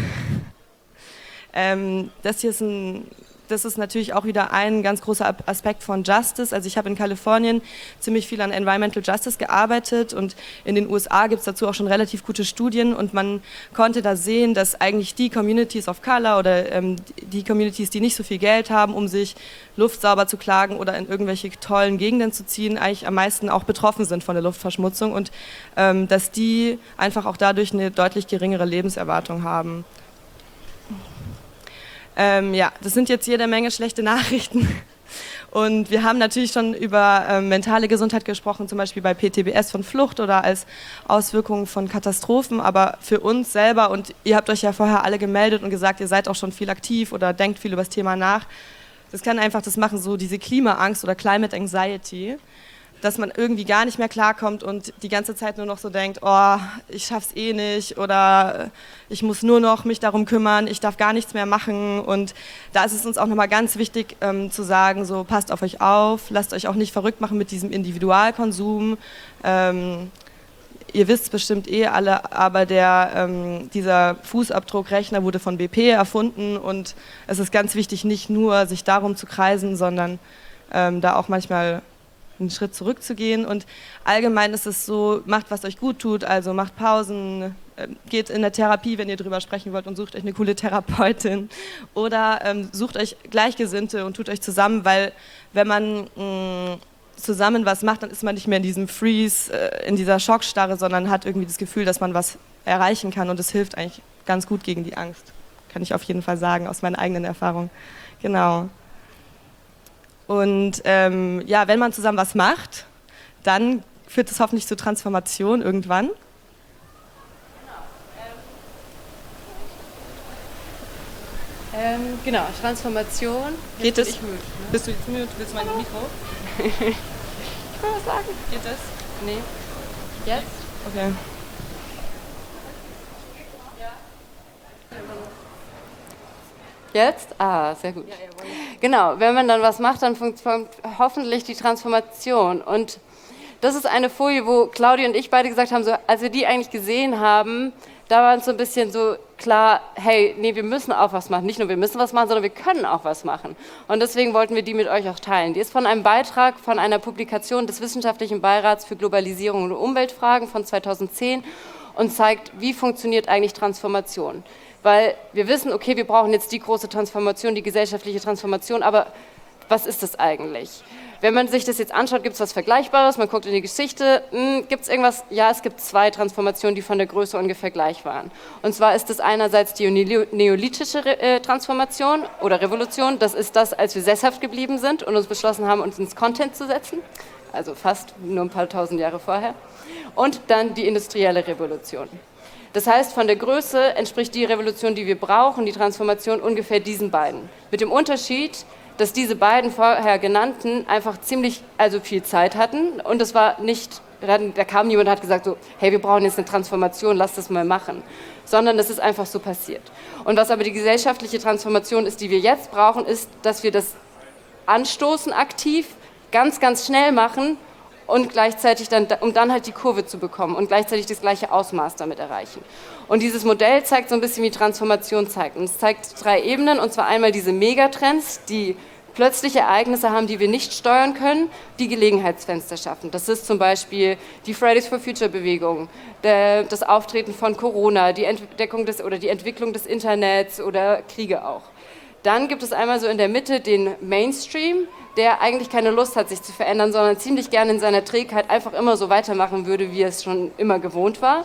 ähm, das hier ist ein... Das ist natürlich auch wieder ein ganz großer Aspekt von Justice. Also ich habe in Kalifornien ziemlich viel an Environmental Justice gearbeitet und in den U S A gibt es dazu auch schon relativ gute Studien und man konnte da sehen, dass eigentlich die Communities of Color oder ähm, die Communities, die nicht so viel Geld haben, um sich Luft sauber zu klagen oder in irgendwelche tollen Gegenden zu ziehen, eigentlich am meisten auch betroffen sind von der Luftverschmutzung und ähm, dass die einfach auch dadurch eine deutlich geringere Lebenserwartung haben. Ähm, ja, das sind jetzt jede Menge schlechte Nachrichten und wir haben natürlich schon über ähm, mentale Gesundheit gesprochen, zum Beispiel bei P T B S von Flucht oder als Auswirkungen von Katastrophen, aber für uns selber, und ihr habt euch ja vorher alle gemeldet und gesagt, ihr seid auch schon viel aktiv oder denkt viel über das Thema nach, das kann einfach das machen, so diese Klimaangst oder Climate Anxiety, dass man irgendwie gar nicht mehr klarkommt und die ganze Zeit nur noch so denkt, oh, ich schaff's eh nicht oder ich muss nur noch mich darum kümmern, ich darf gar nichts mehr machen und da ist es uns auch nochmal ganz wichtig ähm, zu sagen, so passt auf euch auf, lasst euch auch nicht verrückt machen mit diesem Individualkonsum. Ähm, ihr wisst es bestimmt eh alle, aber der, ähm, dieser Fußabdruckrechner wurde von B P erfunden und es ist ganz wichtig, nicht nur sich darum zu kreisen, sondern ähm, da auch manchmal einen Schritt zurückzugehen und allgemein ist es so, macht, was euch gut tut, also macht Pausen, geht in der Therapie, wenn ihr drüber sprechen wollt und sucht euch eine coole Therapeutin oder ähm, sucht euch Gleichgesinnte und tut euch zusammen, weil wenn man mh, zusammen was macht, dann ist man nicht mehr in diesem Freeze, äh, in dieser Schockstarre, sondern hat irgendwie das Gefühl, dass man was erreichen kann und es hilft eigentlich ganz gut gegen die Angst, kann ich auf jeden Fall sagen, aus meiner eigenen Erfahrung. Genau. Und ähm, ja, wenn man zusammen was macht, dann führt es hoffentlich zur Transformation irgendwann. Ähm, genau, Transformation. Geht das? Ich müde, ne? Bist du jetzt müde? Willst du mein Mikro? Ich will was sagen. Geht das? Nee. Jetzt? Okay. Jetzt? Ah, sehr gut. Genau, wenn man dann was macht, dann funktioniert hoffentlich die Transformation. Und das ist eine Folie, wo Claudia und ich beide gesagt haben, so, als wir die eigentlich gesehen haben, da war uns so ein bisschen so klar, hey, nee, wir müssen auch was machen. Nicht nur wir müssen was machen, sondern wir können auch was machen. Und deswegen wollten wir die mit euch auch teilen. Die ist von einem Beitrag von einer Publikation des Wissenschaftlichen Beirats für Globalisierung und Umweltfragen von zweitausendzehn und zeigt, wie funktioniert eigentlich Transformation. Weil wir wissen, okay, wir brauchen jetzt die große Transformation, die gesellschaftliche Transformation, aber was ist das eigentlich? Wenn man sich das jetzt anschaut, gibt es was Vergleichbares, man guckt in die Geschichte, gibt es irgendwas? Ja, es gibt zwei Transformationen, die von der Größe ungefähr gleich waren. Und zwar ist das einerseits die neolithische Re äh, Transformation oder Revolution, das ist das, als wir sesshaft geblieben sind und uns beschlossen haben, uns ins Content zu setzen, also fast nur ein paar tausend Jahre vorher. Und dann die industrielle Revolution. Das heißt, von der Größe entspricht die Revolution, die wir brauchen, die Transformation, ungefähr diesen beiden. Mit dem Unterschied, dass diese beiden vorher genannten einfach ziemlich, also viel Zeit hatten und es war nicht, da kam niemand und hat gesagt so, hey, wir brauchen jetzt eine Transformation, lass das mal machen, sondern das ist einfach so passiert. Und was aber die gesellschaftliche Transformation ist, die wir jetzt brauchen, ist, dass wir das anstoßen aktiv, ganz, ganz schnell machen und gleichzeitig dann, um dann halt die Kurve zu bekommen und gleichzeitig das gleiche Ausmaß damit erreichen. Und dieses Modell zeigt so ein bisschen, wie Transformation zeigt. Und es zeigt drei Ebenen, und zwar einmal diese Megatrends, die plötzliche Ereignisse haben, die wir nicht steuern können, die Gelegenheitsfenster schaffen. Das ist zum Beispiel die Fridays for Future Bewegung, der, das Auftreten von Corona, die Entdeckung des, oder die Entwicklung des Internets oder Kriege auch. Dann gibt es einmal so in der Mitte den Mainstream, der eigentlich keine Lust hat, sich zu verändern, sondern ziemlich gerne in seiner Trägheit einfach immer so weitermachen würde, wie es schon immer gewohnt war.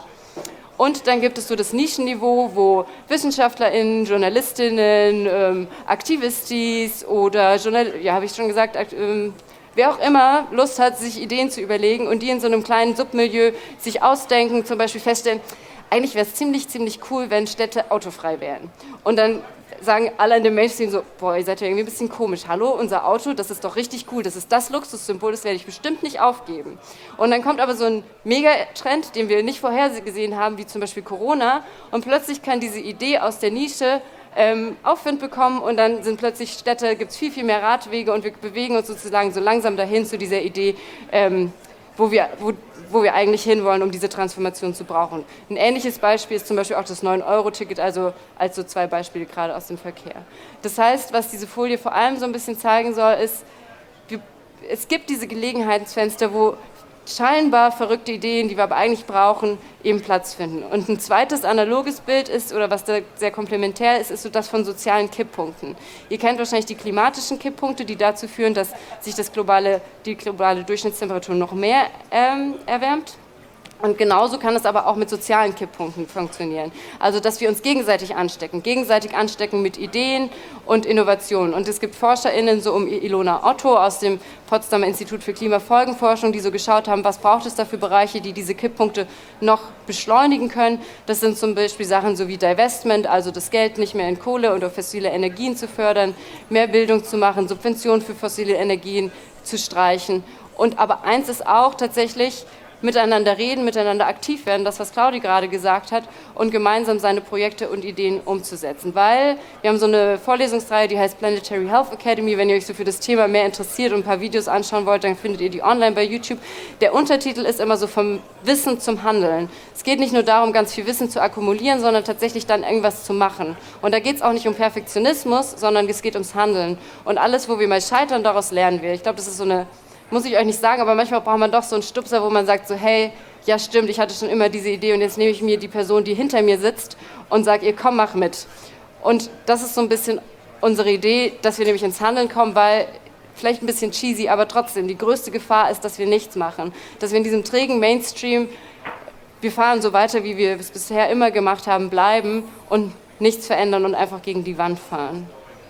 Und dann gibt es so das Nischenniveau, wo WissenschaftlerInnen, JournalistInnen, ähm, Aktivistis oder, Journal ja, habe ich schon gesagt, ähm, wer auch immer Lust hat, sich Ideen zu überlegen und die in so einem kleinen Submilieu sich ausdenken, zum Beispiel feststellen, eigentlich wäre es ziemlich, ziemlich cool, wenn Städte autofrei wären. Und dann sagen alle in dem Mainstream so, boah, ihr seid ja irgendwie ein bisschen komisch. Hallo, unser Auto, das ist doch richtig cool, das ist das Luxussymbol, das werde ich bestimmt nicht aufgeben. Und dann kommt aber so ein Megatrend, den wir nicht vorhergesehen haben, wie zum Beispiel Corona, und plötzlich kann diese Idee aus der Nische ähm, Aufwind bekommen und dann sind plötzlich Städte, gibt es viel, viel mehr Radwege und wir bewegen uns sozusagen so langsam dahin zu dieser Idee, ähm, wo wir, wo, wo wir eigentlich hinwollen, um diese Transformation zu brauchen. Ein ähnliches Beispiel ist zum Beispiel auch das neun Euro Ticket, also als so zwei Beispiele gerade aus dem Verkehr. Das heißt, was diese Folie vor allem so ein bisschen zeigen soll, ist, wir, es gibt diese Gelegenheitsfenster, wo scheinbar verrückte Ideen, die wir aber eigentlich brauchen, eben Platz finden. Und ein zweites analoges Bild ist, oder was da sehr komplementär ist, ist so das von sozialen Kipppunkten. Ihr kennt wahrscheinlich die klimatischen Kipppunkte, die dazu führen, dass sich das globale, die globale Durchschnittstemperatur noch mehr ähm, erwärmt. Und genauso kann es aber auch mit sozialen Kipppunkten funktionieren. Also, dass wir uns gegenseitig anstecken, gegenseitig anstecken mit Ideen und Innovationen. Und es gibt ForscherInnen, so um Ilona Otto aus dem Potsdamer Institut für Klimafolgenforschung, die so geschaut haben, was braucht es da für Bereiche, die diese Kipppunkte noch beschleunigen können. Das sind zum Beispiel Sachen so wie Divestment, also das Geld nicht mehr in Kohle oder fossile Energien zu fördern, mehr Bildung zu machen, Subventionen für fossile Energien zu streichen. Und aber eins ist auch tatsächlich, miteinander reden, miteinander aktiv werden, das, was Claudi gerade gesagt hat, und gemeinsam seine Projekte und Ideen umzusetzen. Weil wir haben so eine Vorlesungsreihe, die heißt Planetary Health Academy. Wenn ihr euch so für das Thema mehr interessiert und ein paar Videos anschauen wollt, dann findet ihr die online bei YouTube. Der Untertitel ist immer so vom Wissen zum Handeln. Es geht nicht nur darum, ganz viel Wissen zu akkumulieren, sondern tatsächlich dann irgendwas zu machen. Und da geht es auch nicht um Perfektionismus, sondern es geht ums Handeln. Und alles, wo wir mal scheitern, daraus lernen wir. Ich glaube, das ist so eine, muss ich euch nicht sagen, aber manchmal braucht man doch so einen Stupser, wo man sagt so, hey, ja stimmt, ich hatte schon immer diese Idee und jetzt nehme ich mir die Person, die hinter mir sitzt und sage ihr, komm, mach mit. Und das ist so ein bisschen unsere Idee, dass wir nämlich ins Handeln kommen, weil, vielleicht ein bisschen cheesy, aber trotzdem, die größte Gefahr ist, dass wir nichts machen. Dass wir in diesem trägen Mainstream, wir fahren so weiter, wie wir es bisher immer gemacht haben, bleiben und nichts verändern und einfach gegen die Wand fahren.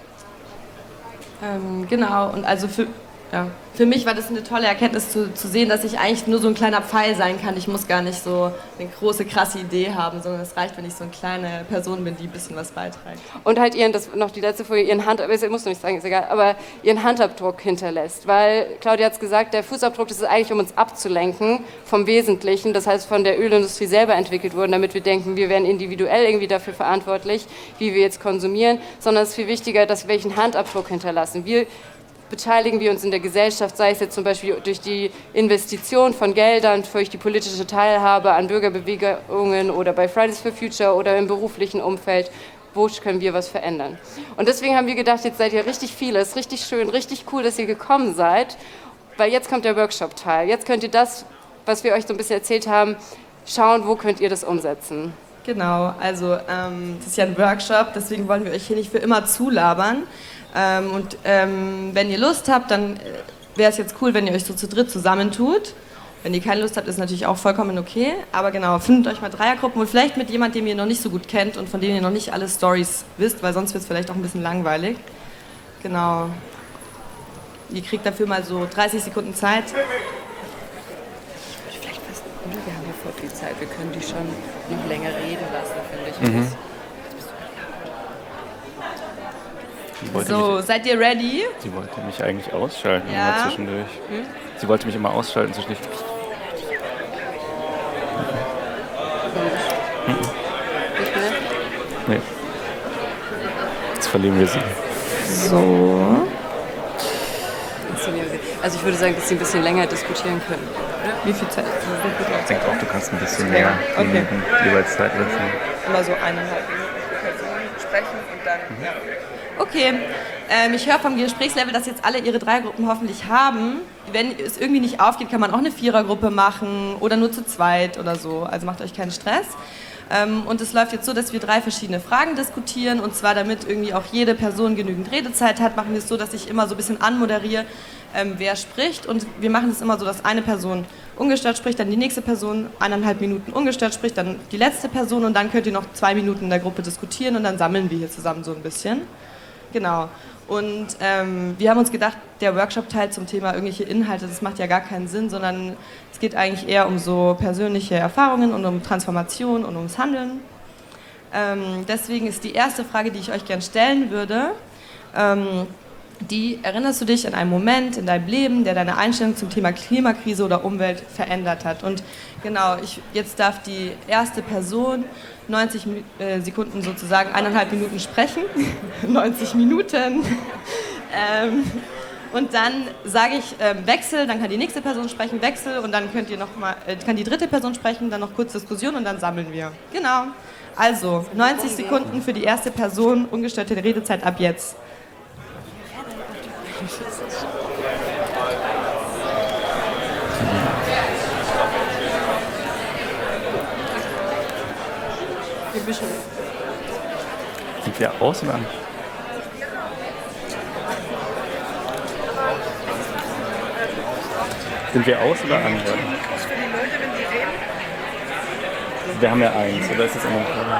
Ähm, genau, und also für... Ja. Für mich war das eine tolle Erkenntnis zu, zu sehen, dass ich eigentlich nur so ein kleiner Pfeil sein kann. Ich muss gar nicht so eine große, krasse Idee haben, sondern es reicht, wenn ich so eine kleine Person bin, die ein bisschen was beiträgt. Und halt ihren, das noch die letzte Folie, ihren Handabdruck, ich muss nicht sagen, ist egal, aber ihren Handabdruck hinterlässt. Weil, Claudia hat es gesagt, der Fußabdruck, das ist eigentlich, um uns abzulenken vom Wesentlichen, das heißt von der Ölindustrie selber entwickelt worden, damit wir denken, wir wären individuell irgendwie dafür verantwortlich, wie wir jetzt konsumieren, sondern es ist viel wichtiger, dass wir welchen Handabdruck hinterlassen. Wir beteiligen wir uns in der Gesellschaft, sei es jetzt zum Beispiel durch die Investition von Geldern, durch die politische Teilhabe an Bürgerbewegungen oder bei Fridays for Future oder im beruflichen Umfeld, wo können wir was verändern. Und deswegen haben wir gedacht, jetzt seid ihr richtig viele, es ist richtig schön, richtig cool, dass ihr gekommen seid, weil jetzt kommt der Workshop-Teil. Jetzt könnt ihr das, was wir euch so ein bisschen erzählt haben, schauen, wo könnt ihr das umsetzen. Genau, also ähm, das ist ja ein Workshop, deswegen wollen wir euch hier nicht für immer zulabern. Ähm, und ähm, wenn ihr Lust habt, dann wäre es jetzt cool, wenn ihr euch so zu dritt zusammentut. Wenn ihr keine Lust habt, ist natürlich auch vollkommen okay. Aber genau, findet euch mal Dreiergruppen und vielleicht mit jemandem, den ihr noch nicht so gut kennt und von dem ihr noch nicht alle Storys wisst, weil sonst wird es vielleicht auch ein bisschen langweilig. Genau. Ihr kriegt dafür mal so dreißig Sekunden Zeit. Vielleicht fast, wir haben ja voll viel Zeit, wir können die schon noch länger reden lassen, finde ich. Mhm. So, mich, seid ihr ready? Sie wollte mich eigentlich ausschalten, ja. immer zwischendurch. Hm? Sie wollte mich immer ausschalten zwischendurch. Hm. Nee. Jetzt verlieren wir sie. So. Also ich würde sagen, dass sie ein bisschen länger diskutieren können. Wie viel Zeit? Ich denke auch, du kannst ein bisschen mehr okay. Minuten jeweils Zeit lassen. Immer so eineinhalb Minuten pro Person sprechen und dann... Mhm. Ja. Okay, ähm, ich höre vom Gesprächslevel, dass jetzt alle ihre drei Gruppen hoffentlich haben. Wenn es irgendwie nicht aufgeht, kann man auch eine Vierergruppe machen oder nur zu zweit oder so. Also macht euch keinen Stress. Ähm, und es läuft jetzt so, dass wir drei verschiedene Fragen diskutieren. Und zwar, damit irgendwie auch jede Person genügend Redezeit hat, machen wir es so, dass ich immer so ein bisschen anmoderiere, ähm, wer spricht. Und wir machen es immer so, dass eine Person ungestört spricht, dann die nächste Person eineinhalb Minuten ungestört spricht, dann die letzte Person und dann könnt ihr noch zwei Minuten in der Gruppe diskutieren und dann sammeln wir hier zusammen so ein bisschen. Genau. Und ähm, wir haben uns gedacht, der Workshop-Teil zum Thema irgendwelche Inhalte, das macht ja gar keinen Sinn, sondern es geht eigentlich eher um so persönliche Erfahrungen und um Transformation und ums Handeln. Ähm, deswegen ist die erste Frage, die ich euch gerne stellen würde, ähm, die, erinnerst du dich an einen Moment in deinem Leben, der deine Einstellung zum Thema Klimakrise oder Umwelt verändert hat? Und genau, ich, jetzt darf die erste Person neunzig äh, Sekunden sozusagen, eineinhalb Minuten sprechen, neunzig Minuten. ähm, und dann sage ich ähm, Wechsel, dann kann die nächste Person sprechen, Wechsel und dann könnt ihr noch mal, äh, kann die dritte Person sprechen, dann noch kurz Diskussion und dann sammeln wir. Genau. Also neunzig Sekunden für die erste Person, ungestörte Redezeit ab jetzt. Sind wir aus oder an? Sind wir aus oder an? Wir haben ja eins, oder ist das an dem Fall?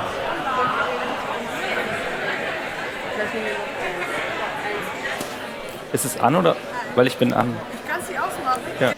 Ist es an oder? Weil ich bin an. Ich kann sie ausmachen. Ja.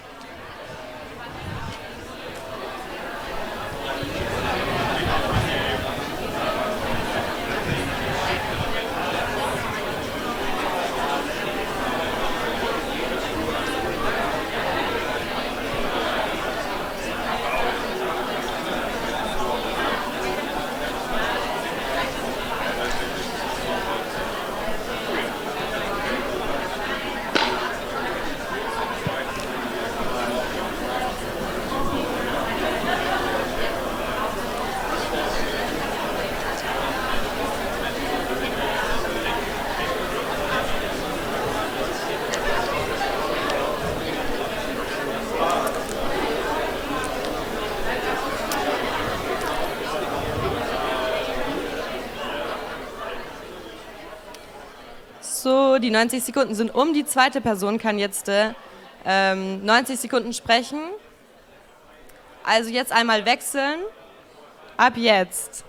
So, die neunzig Sekunden sind um. Die zweite Person kann jetzt ähm, neunzig Sekunden sprechen. Also jetzt einmal wechseln. Ab jetzt.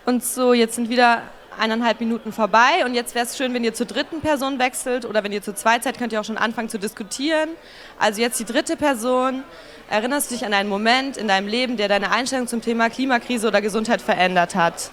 Und so, jetzt sind wieder eineinhalb Minuten vorbei und jetzt wäre es schön, wenn ihr zur dritten Person wechselt oder wenn ihr zu zweit seid, könnt ihr auch schon anfangen zu diskutieren. Also jetzt die dritte Person. Erinnerst du dich an einen Moment in deinem Leben, der deine Einstellung zum Thema Klimakrise oder Gesundheit verändert hat?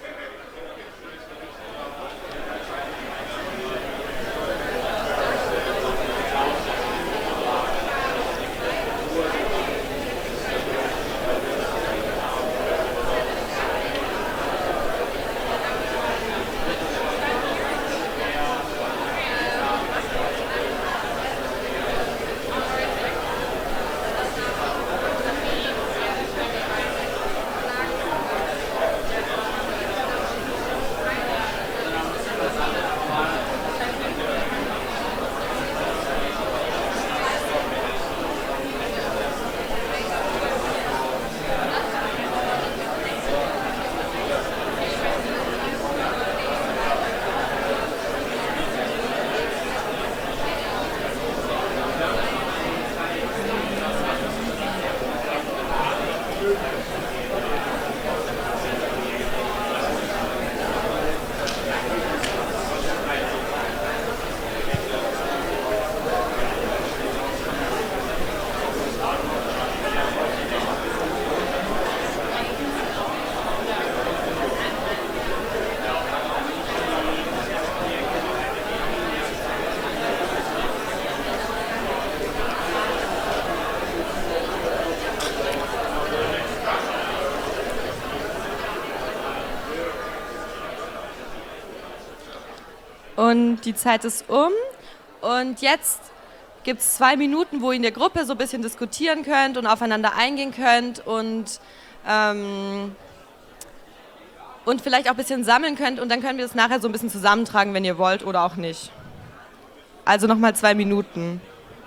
Und die Zeit ist um. Und jetzt gibt es zwei Minuten, wo ihr in der Gruppe so ein bisschen diskutieren könnt und aufeinander eingehen könnt und, ähm, und vielleicht auch ein bisschen sammeln könnt. Und dann können wir das nachher so ein bisschen zusammentragen, wenn ihr wollt oder auch nicht. Also nochmal zwei Minuten.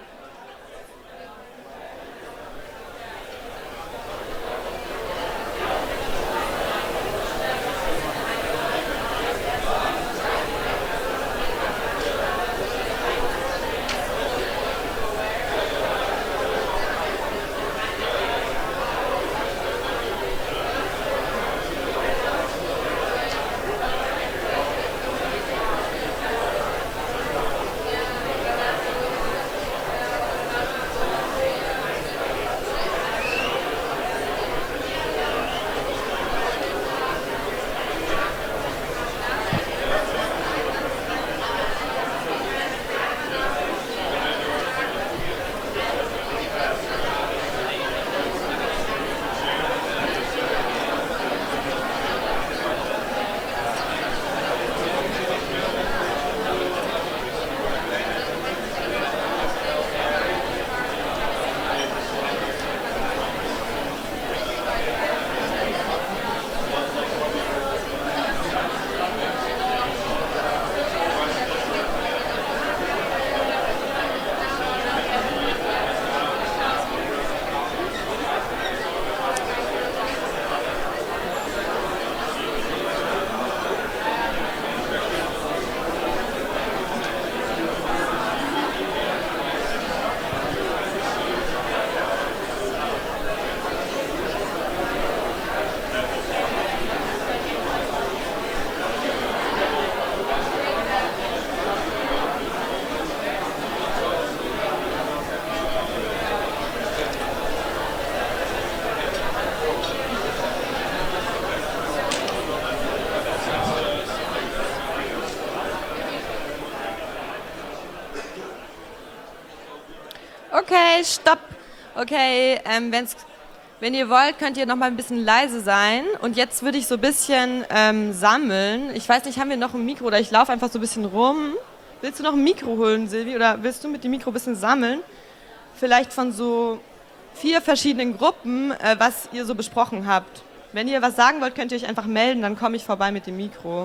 Okay, stopp. Okay, ähm, wenn's, wenn ihr wollt, könnt ihr noch mal ein bisschen leise sein. Und jetzt würde ich so ein bisschen ähm, sammeln. Ich weiß nicht, haben wir noch ein Mikro oder ich laufe einfach so ein bisschen rum. Willst du noch ein Mikro holen, Silvi? Oder willst du mit dem Mikro ein bisschen sammeln? Vielleicht von so vier verschiedenen Gruppen, äh, was ihr so besprochen habt. Wenn ihr was sagen wollt, könnt ihr euch einfach melden, dann komme ich vorbei mit dem Mikro.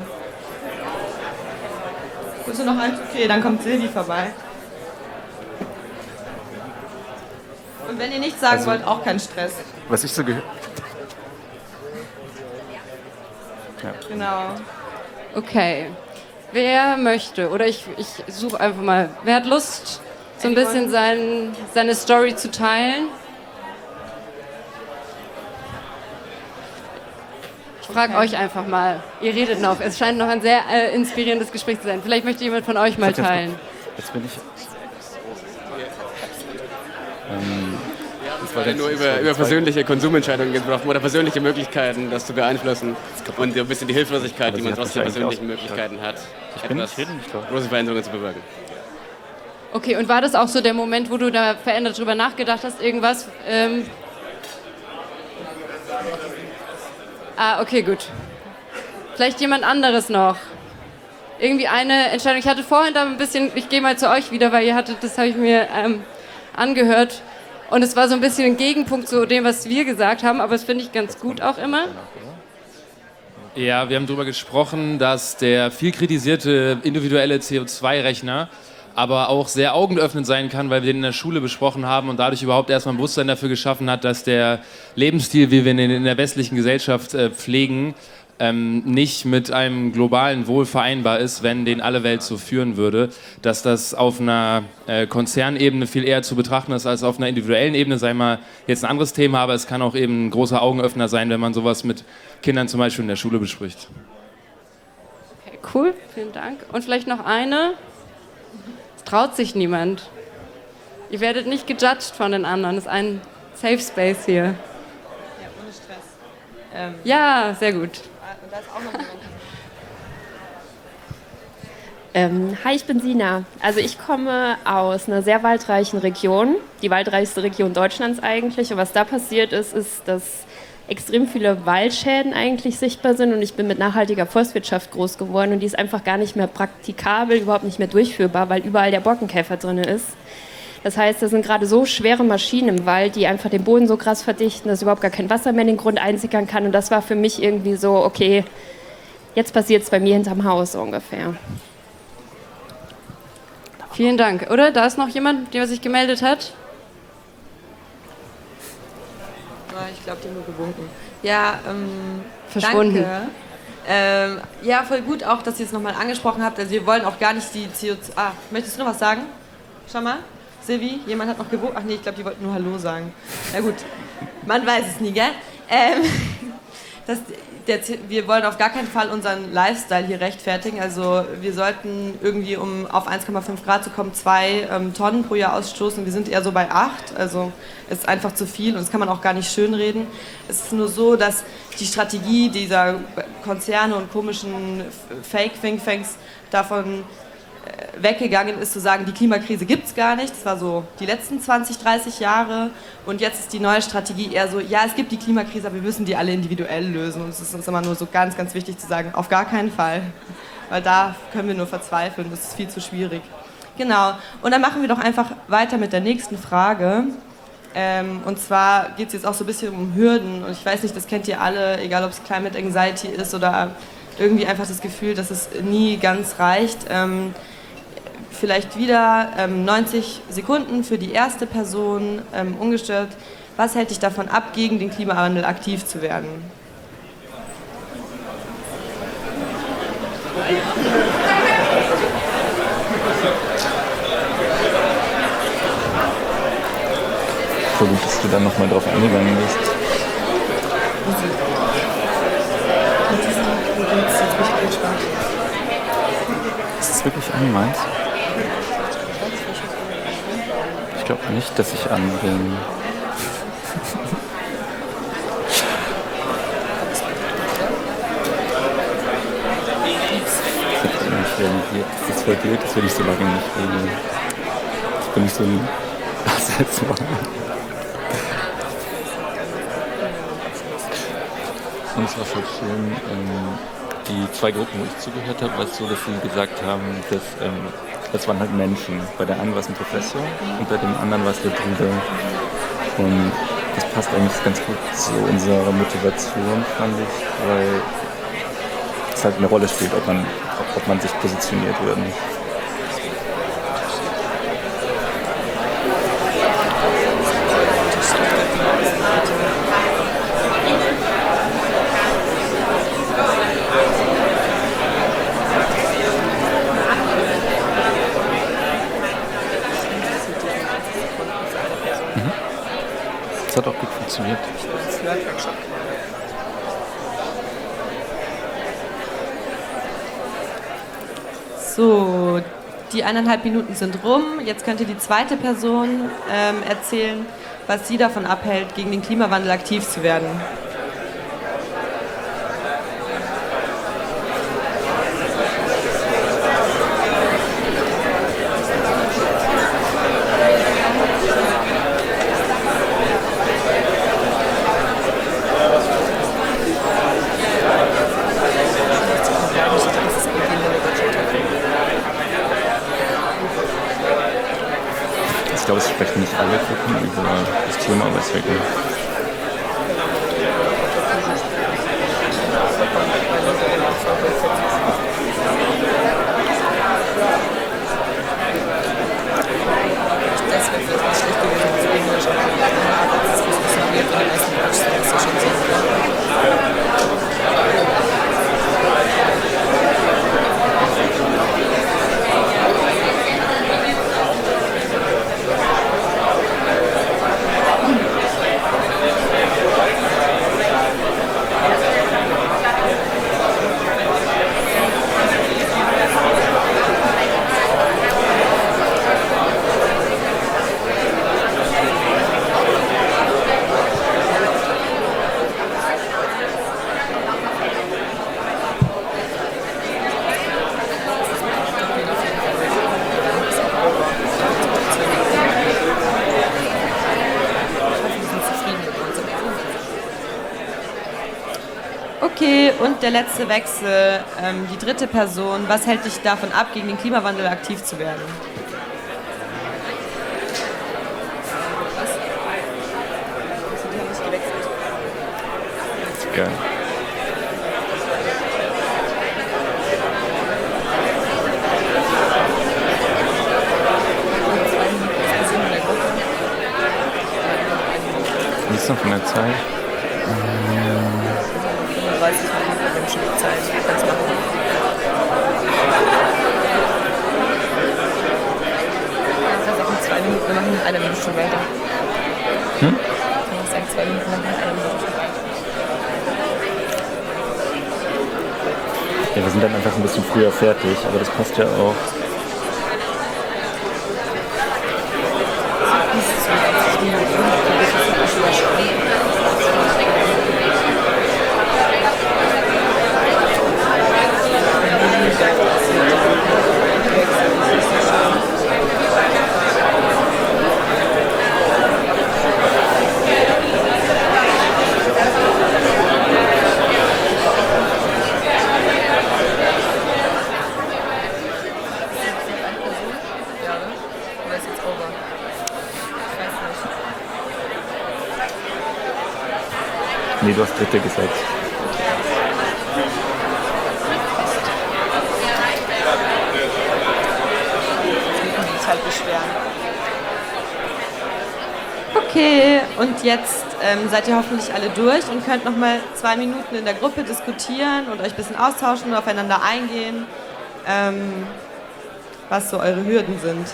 Willst du noch eins? Okay, dann kommt Silvi vorbei. Und wenn ihr nichts sagen also, wollt, auch kein Stress. Was ich so gehört... Ja. Genau. Okay. Wer möchte, oder ich, ich suche einfach mal, wer hat Lust, so ein bisschen sein, seine Story zu teilen? frage euch einfach mal. Ihr redet noch. Es scheint noch ein sehr äh, inspirierendes Gespräch zu sein. Vielleicht möchte jemand von euch mal teilen. Jetzt bin ich... Ähm, das war ja nur über, über persönliche Konsumentscheidungen gesprochen oder persönliche Möglichkeiten, das zu beeinflussen und ein bisschen die Hilflosigkeit, die man trotz der persönlichen Möglichkeiten hat, etwas große Veränderungen zu bewirken. Okay, und war das auch so der Moment, wo du da verändert drüber nachgedacht hast, irgendwas? Ähm ah, okay, gut. Vielleicht jemand anderes noch? Irgendwie eine Entscheidung. Ich hatte vorhin da ein bisschen, ich gehe mal zu euch wieder, weil ihr hattet, das habe ich mir ähm, angehört. Und es war so ein bisschen ein Gegenpunkt zu dem, was wir gesagt haben, aber das finde ich ganz gut auch immer. Ja, wir haben darüber gesprochen, dass der viel kritisierte individuelle C O zwei Rechner aber auch sehr augenöffnend sein kann, weil wir den in der Schule besprochen haben und dadurch überhaupt erstmal ein Bewusstsein dafür geschaffen hat, dass der Lebensstil, wie wir ihn in der westlichen Gesellschaft äh, pflegen, ähm, nicht mit einem globalen Wohl vereinbar ist, wenn den alle Welt so führen würde. Dass das auf einer äh, Konzernebene viel eher zu betrachten ist als auf einer individuellen Ebene, sei mal jetzt ein anderes Thema, aber es kann auch eben ein großer Augenöffner sein, wenn man sowas mit Kindern zum Beispiel in der Schule bespricht. Okay, cool, vielen Dank. Und vielleicht noch eine... Traut sich niemand. Ihr werdet nicht gejudged von den anderen. Das ist ein Safe Space hier. Ja, ohne Stress. Ähm, ja, sehr gut. Und da ist auch noch jemand. Ähm, hi, ich bin Sina. Also ich komme aus einer sehr waldreichen Region, die waldreichste Region Deutschlands eigentlich. Und was da passiert ist, ist, dass extrem viele Waldschäden eigentlich sichtbar sind und ich bin mit nachhaltiger Forstwirtschaft groß geworden und die ist einfach gar nicht mehr praktikabel, überhaupt nicht mehr durchführbar, weil überall der Borkenkäfer drin ist. Das heißt, da sind gerade so schwere Maschinen im Wald, die einfach den Boden so krass verdichten, dass überhaupt gar kein Wasser mehr in den Grund einsickern kann und das war für mich irgendwie so, okay, jetzt passiert es bei mir hinterm Haus so ungefähr. Vielen Dank. Oder? Da ist noch jemand, der sich gemeldet hat? Ich glaube, die haben nur gewunken. Ja, ähm, Verschwunden. Danke. Ähm, ja, voll gut auch, dass ihr es nochmal angesprochen habt. Also wir wollen auch gar nicht die C O zwei... Ah, möchtest du noch was sagen? Schau mal. Silvi, jemand hat noch gewunken. Ach nee, ich glaube, die wollten nur Hallo sagen. Na gut, man weiß es nie, gell? Ähm, das, der, wir wollen auf gar keinen Fall unseren Lifestyle hier rechtfertigen. Also wir sollten irgendwie, um auf eins Komma fünf Grad zu kommen, zwei ähm, Tonnen pro Jahr ausstoßen. Wir sind eher so bei acht. Also es ist einfach zu viel und das kann man auch gar nicht schönreden. Es ist nur so, dass die Strategie dieser Konzerne und komischen Fake-Think-Tanks davon weggegangen ist, zu sagen, die Klimakrise gibt es gar nicht. Das war so die letzten zwanzig, dreißig Jahre. Und jetzt ist die neue Strategie eher so, ja, es gibt die Klimakrise, aber wir müssen die alle individuell lösen. Und es ist uns immer nur so ganz, ganz wichtig zu sagen, auf gar keinen Fall. Weil da können wir nur verzweifeln, das ist viel zu schwierig. Genau. Und dann machen wir doch einfach weiter mit der nächsten Frage. Ähm, und zwar geht es jetzt auch so ein bisschen um Hürden. Und ich weiß nicht, das kennt ihr alle, egal ob es Climate Anxiety ist oder irgendwie einfach das Gefühl, dass es nie ganz reicht. Ähm, vielleicht wieder ähm, neunzig Sekunden für die erste Person, ähm, ungestört. Was hält dich davon ab, gegen den Klimawandel aktiv zu werden? Voll gut, dass du dann nochmal drauf eingegangen bist. Ist das wirklich an, meins? Ich glaube nicht, dass ich an bin. Ich habe nicht realisiert, dass das voll blöd ist, wenn ich so lange nicht rede. Jetzt bin ich so ein Absetzmann. Und es war voll schön, ähm, die zwei Gruppen, wo ich zugehört habe, war es so, dass sie gesagt haben, dass ähm, das waren halt Menschen. Bei der einen war es ein Professor und bei dem anderen war es der Bruder. Und das passt eigentlich ganz gut zu unserer Motivation, fand ich, weil es halt eine Rolle spielt, ob man, ob man sich positioniert oder nicht. Das hat auch gut funktioniert. So, die eineinhalb Minuten sind rum. Jetzt könnte die zweite Person ähm, erzählen, was sie davon abhält, gegen den Klimawandel aktiv zu werden. Ich glaube, es sprechen nicht alle Gruppen über das Thema, aber es wirken. Das wäre vielleicht nicht schlecht gewesen, das Englisch, aber das ist ein bisschen mehr drin, als die Deutsch, das ist ja schon sehr gut. Okay, und der letzte Wechsel, ähm, die dritte Person. Was hält dich davon ab, gegen den Klimawandel aktiv zu werden? Geil. Wie ist noch von der Zeit? fünfunddreißig Minuten Menschen Zeit, kannst machen. Ich kann auch in zwei Minuten, wir machen in einer Minute schon weiter. Hm? Ich kann auch sagen, zwei Minuten, wir machen in einer Minute schon weiter. Ja, wir sind dann einfach ein bisschen früher fertig, aber das passt ja auch. Nee, du hast dritte gesagt. Okay, und jetzt ähm, seid ihr hoffentlich alle durch und könnt noch mal zwei Minuten in der Gruppe diskutieren und euch ein bisschen austauschen und aufeinander eingehen, ähm, was so eure Hürden sind.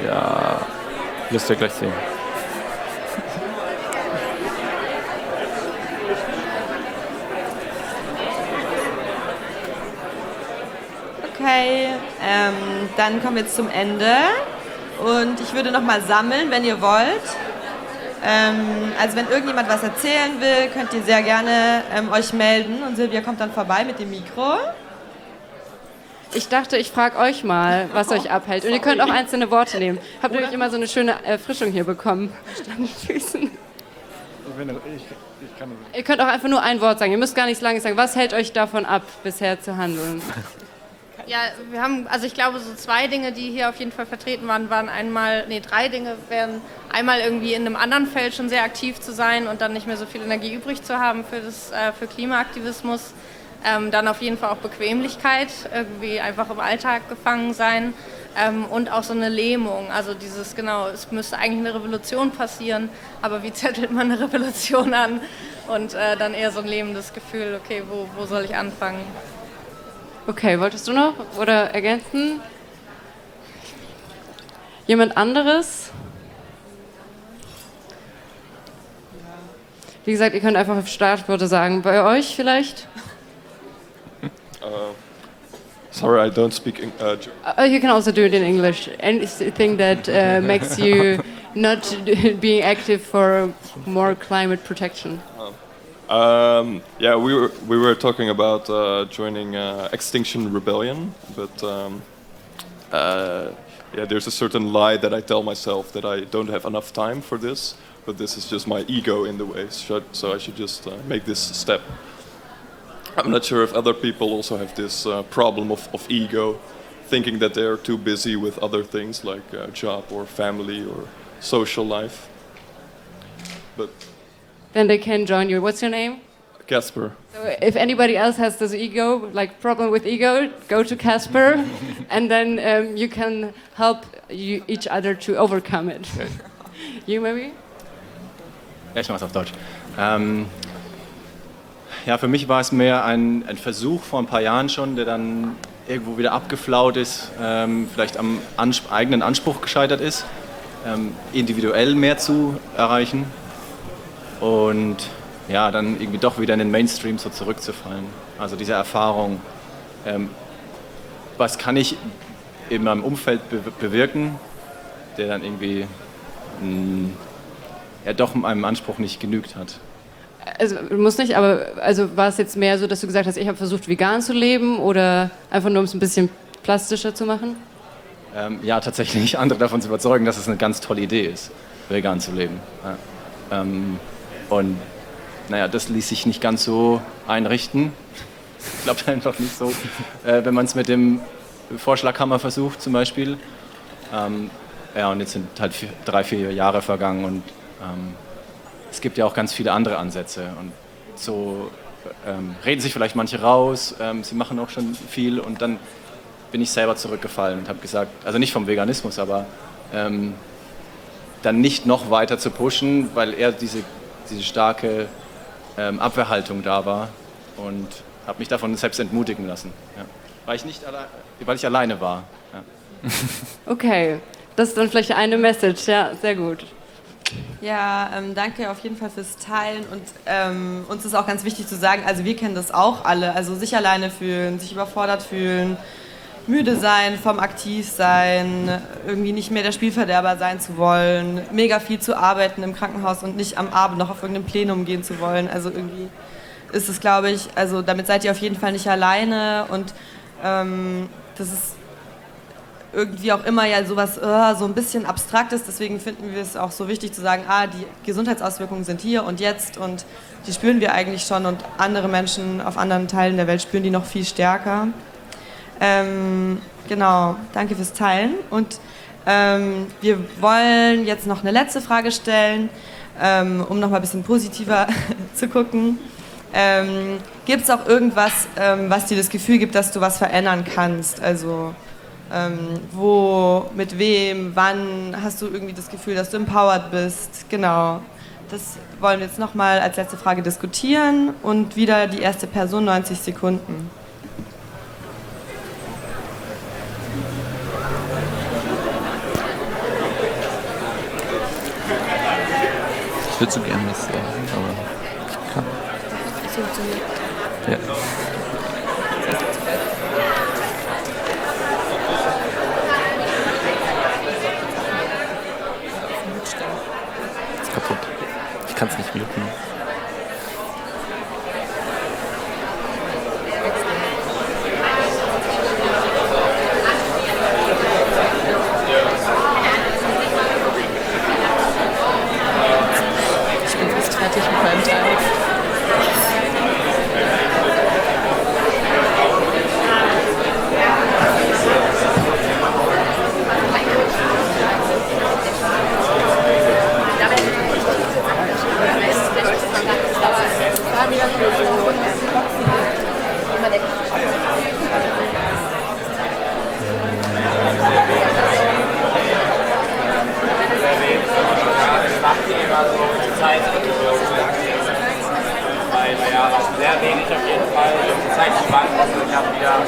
Ja, wirst du ja gleich sehen. Okay, ähm, dann kommen wir jetzt zum Ende und ich würde nochmal sammeln, wenn ihr wollt. Ähm, also wenn irgendjemand was erzählen will, könnt ihr sehr gerne ähm, euch melden und Silvia kommt dann vorbei mit dem Mikro. Ich dachte, ich frage euch mal, was euch abhält. Und ihr könnt auch einzelne Worte nehmen. Habt ihr euch immer so eine schöne Erfrischung hier bekommen? An den Füßen. Ihr könnt auch einfach nur ein Wort sagen. Ihr müsst gar nichts Langes sagen. Was hält euch davon ab, bisher zu handeln? Ja, wir haben, also ich glaube, so zwei Dinge, die hier auf jeden Fall vertreten waren, waren einmal, nee, drei Dinge wären einmal irgendwie in einem anderen Feld schon sehr aktiv zu sein und dann nicht mehr so viel Energie übrig zu haben für, das, äh, für Klimaaktivismus. Ähm, dann auf jeden Fall auch Bequemlichkeit, irgendwie einfach im Alltag gefangen sein ähm, und auch so eine Lähmung. Also dieses, genau, es müsste eigentlich eine Revolution passieren, aber wie zettelt man eine Revolution an? Und äh, dann eher so ein lähmendes Gefühl, okay, wo, wo soll ich anfangen? Okay, wolltest du noch oder ergänzen? Jemand anderes? Wie gesagt, ihr könnt einfach Startworte sagen. Bei euch vielleicht? Uh, sorry, I don't speak uh, uh, You can also do it in English. Anything that uh, makes you not being active for more climate protection. Um, yeah, we were we were talking about uh, joining uh, Extinction Rebellion, but um, uh, yeah, there's a certain lie that I tell myself that I don't have enough time for this, but this is just my ego in the way, so I should just uh, make this step. I'm not sure if other people also have this uh, problem of, of ego, thinking that they're too busy with other things like uh, job or family or social life. But then they can join you. What's your name? Casper. So if anybody else has this ego, like problem with ego, go to Casper, and then um, you can help you, each other to overcome it. Okay. You maybe? Ja, ich mach's auf Deutsch. Ähm, ja, für mich war es mehr ein, ein Versuch vor ein paar Jahren schon, der dann irgendwo wieder abgeflaut ist, ähm, vielleicht am Ansp- eigenen Anspruch gescheitert ist, ähm, individuell mehr zu erreichen. Und ja, dann irgendwie doch wieder in den Mainstream so zurückzufallen. Also diese Erfahrung, ähm, was kann ich in meinem Umfeld be- bewirken, der dann irgendwie mh, ja doch meinem Anspruch nicht genügt hat. Also muss nicht, aber also war es jetzt mehr so, dass du gesagt hast, ich habe versucht vegan zu leben oder einfach nur um es ein bisschen plastischer zu machen? Ähm, ja, tatsächlich andere davon zu überzeugen, dass es eine ganz tolle Idee ist, vegan zu leben. Ja. Ähm, Und naja, das ließ sich nicht ganz so einrichten. Ich glaube einfach nicht so. Äh, wenn man es mit dem Vorschlaghammer versucht zum Beispiel. Ähm, ja, und jetzt sind halt vier, drei, vier Jahre vergangen und ähm, es gibt ja auch ganz viele andere Ansätze. Und so ähm, reden sich vielleicht manche raus, ähm, sie machen auch schon viel und dann bin ich selber zurückgefallen und habe gesagt, also nicht vom Veganismus, aber ähm, dann nicht noch weiter zu pushen, weil er diese diese starke ähm, Abwehrhaltung da war und habe mich davon selbst entmutigen lassen, ja. weil, ich nicht alle- weil ich alleine war. Ja. Okay, das ist dann vielleicht eine Message, ja, sehr gut. Ja, ähm, danke auf jeden Fall fürs Teilen und ähm, uns ist auch ganz wichtig zu sagen, also wir kennen das auch alle, also sich alleine fühlen, sich überfordert fühlen, müde sein, vom Aktivsein, irgendwie nicht mehr der Spielverderber sein zu wollen, mega viel zu arbeiten im Krankenhaus und nicht am Abend noch auf irgendein Plenum gehen zu wollen. Also irgendwie ist es, glaube ich, also damit seid ihr auf jeden Fall nicht alleine und ähm, das ist irgendwie auch immer ja sowas uh, so ein bisschen Abstraktes, deswegen finden wir es auch so wichtig zu sagen, ah, die Gesundheitsauswirkungen sind hier und jetzt und die spüren wir eigentlich schon und andere Menschen auf anderen Teilen der Welt spüren die noch viel stärker. Ähm, genau, danke fürs Teilen und ähm, wir wollen jetzt noch eine letzte Frage stellen, ähm, um noch mal ein bisschen positiver zu gucken. Ähm, gibt es auch irgendwas, ähm, was dir das Gefühl gibt, dass du was verändern kannst? Also ähm, wo, mit wem, wann hast du irgendwie das Gefühl, dass du empowered bist? Genau, das wollen wir jetzt noch mal als letzte Frage diskutieren und wieder die erste Person, neunzig Sekunden. Ich würde so gerne was sagen, aber ich kann. Ja. Ist kaputt. Ich kann es nicht muten. Ich bin fast fertig mit meinem Teil. Sehr wenig auf jeden Fall. Die Zeit zu warten, ich habe wieder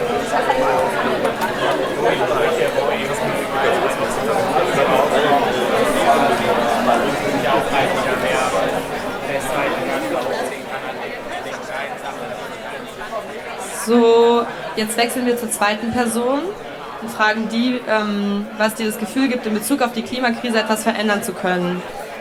So, jetzt wechseln wir zur zweiten Person und fragen die, ähm, was dir das Gefühl gibt, in Bezug auf die Klimakrise etwas verändern zu können.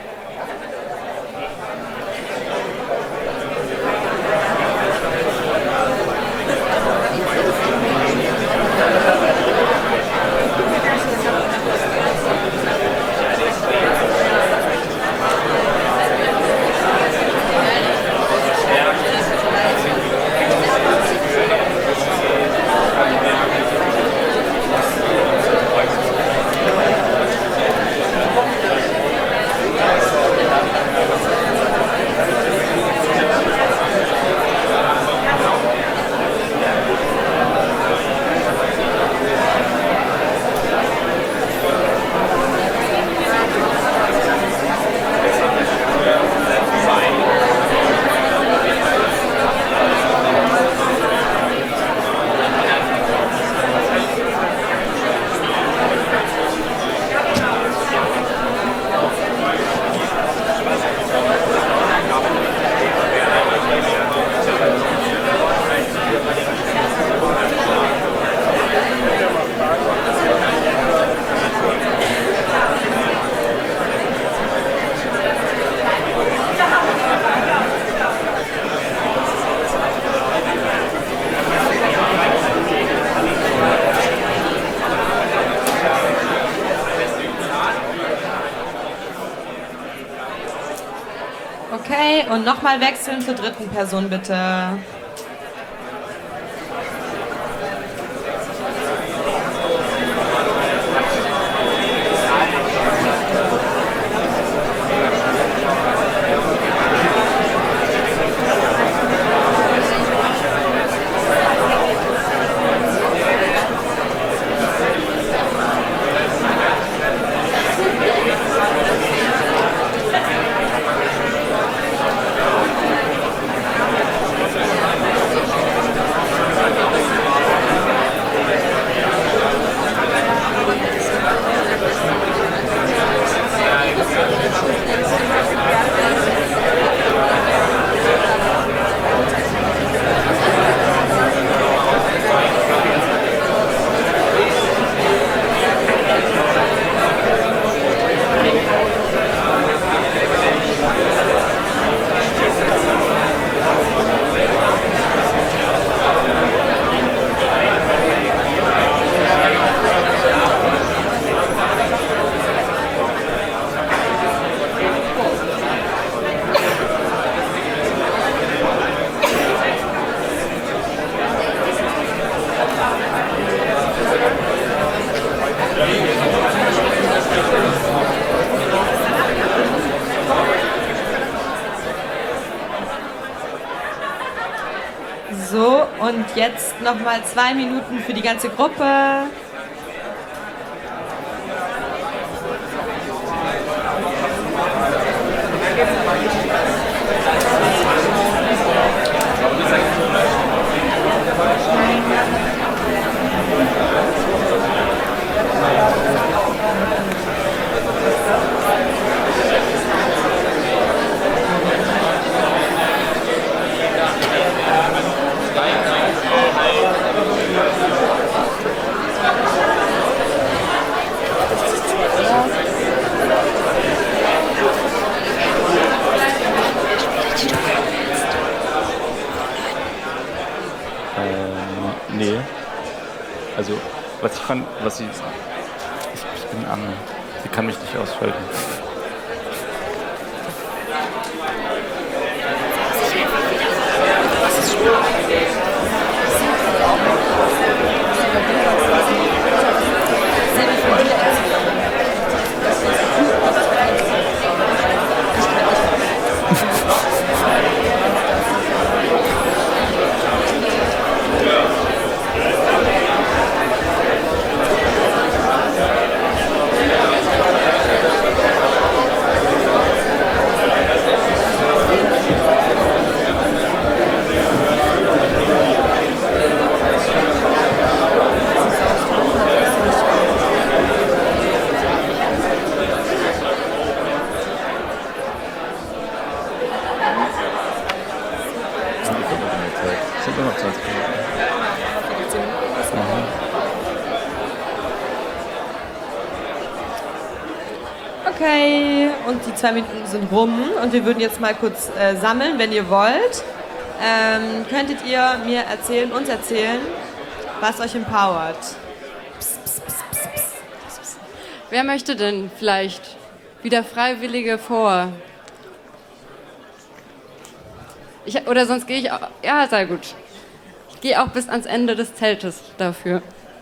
Okay, und nochmal wechseln zur dritten Person, bitte. So, und jetzt nochmal zwei Minuten für die ganze Gruppe. fand, was sie... Ich, ich bin an. Sie kann mich nicht ausschalten. Okay, und die zwei Minuten sind rum und wir würden jetzt mal kurz äh, sammeln, wenn ihr wollt. Ähm, könntet ihr mir erzählen, uns erzählen, was euch empowert? Psst, psst, psst, psst, psst. Wer möchte denn vielleicht wieder Freiwillige vor? Ich, oder sonst gehe ich auch... Ja, sehr gut. Ich gehe auch bis ans Ende des Zeltes dafür.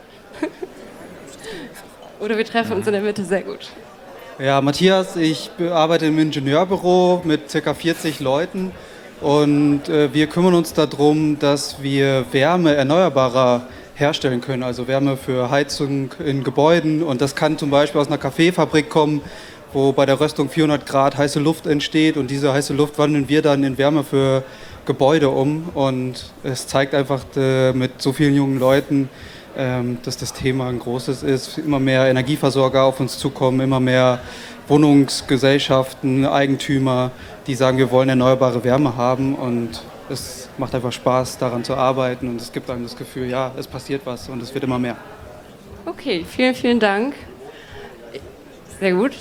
Oder wir treffen uns in der Mitte, sehr gut. Ja, Matthias, ich arbeite im Ingenieurbüro mit ca. vierzig Leuten und äh, wir kümmern uns darum, dass wir Wärme erneuerbarer herstellen können, also Wärme für Heizung in Gebäuden, und das kann zum Beispiel aus einer Kaffeefabrik kommen, wo bei der Röstung vierhundert Grad heiße Luft entsteht, und diese heiße Luft wandeln wir dann in Wärme für Gebäude um, und es zeigt einfach äh, mit so vielen jungen Leuten, dass das Thema ein großes ist, immer mehr Energieversorger auf uns zukommen, immer mehr Wohnungsgesellschaften, Eigentümer, die sagen, wir wollen erneuerbare Wärme haben, und es macht einfach Spaß, daran zu arbeiten, und es gibt einem das Gefühl, ja, es passiert was und es wird immer mehr. Okay, vielen, vielen Dank. Sehr gut.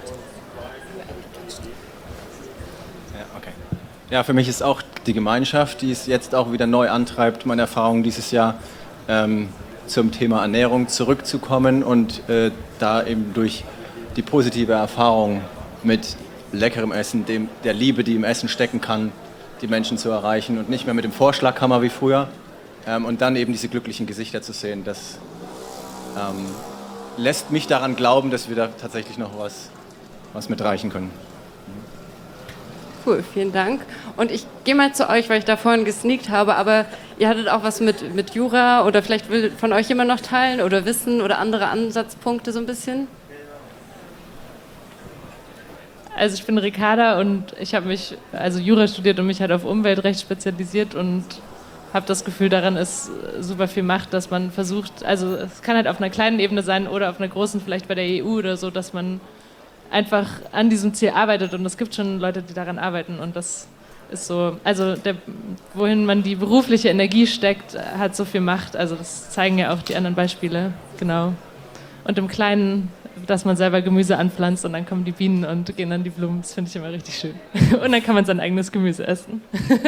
Ja, okay. Ja, für mich ist auch die Gemeinschaft, die es jetzt auch wieder neu antreibt, meine Erfahrung dieses Jahr, ähm, zum Thema Ernährung zurückzukommen und äh, da eben durch die positive Erfahrung mit leckerem Essen, dem, der Liebe, die im Essen stecken kann, die Menschen zu erreichen und nicht mehr mit dem Vorschlaghammer wie früher, ähm, und dann eben diese glücklichen Gesichter zu sehen, das ähm, lässt mich daran glauben, dass wir da tatsächlich noch was, was mitreichen können. Cool, vielen Dank. Und ich gehe mal zu euch, weil ich da vorhin gesneakt habe, aber ihr hattet auch was mit, mit Jura, oder vielleicht will von euch jemand noch teilen oder wissen oder andere Ansatzpunkte so ein bisschen? Also ich bin Ricarda und ich habe mich, also Jura studiert und mich halt auf Umweltrecht spezialisiert und habe das Gefühl, daran ist super viel Macht, dass man versucht, also es kann halt auf einer kleinen Ebene sein oder auf einer großen, vielleicht bei der E U oder so, dass man einfach an diesem Ziel arbeitet, und es gibt schon Leute, die daran arbeiten, und das ist so, also der, wohin man die berufliche Energie steckt, hat so viel Macht, also das zeigen ja auch die anderen Beispiele, genau. Und im Kleinen, dass man selber Gemüse anpflanzt und dann kommen die Bienen und gehen an die Blumen, das finde ich immer richtig schön. Und dann kann man sein eigenes Gemüse essen.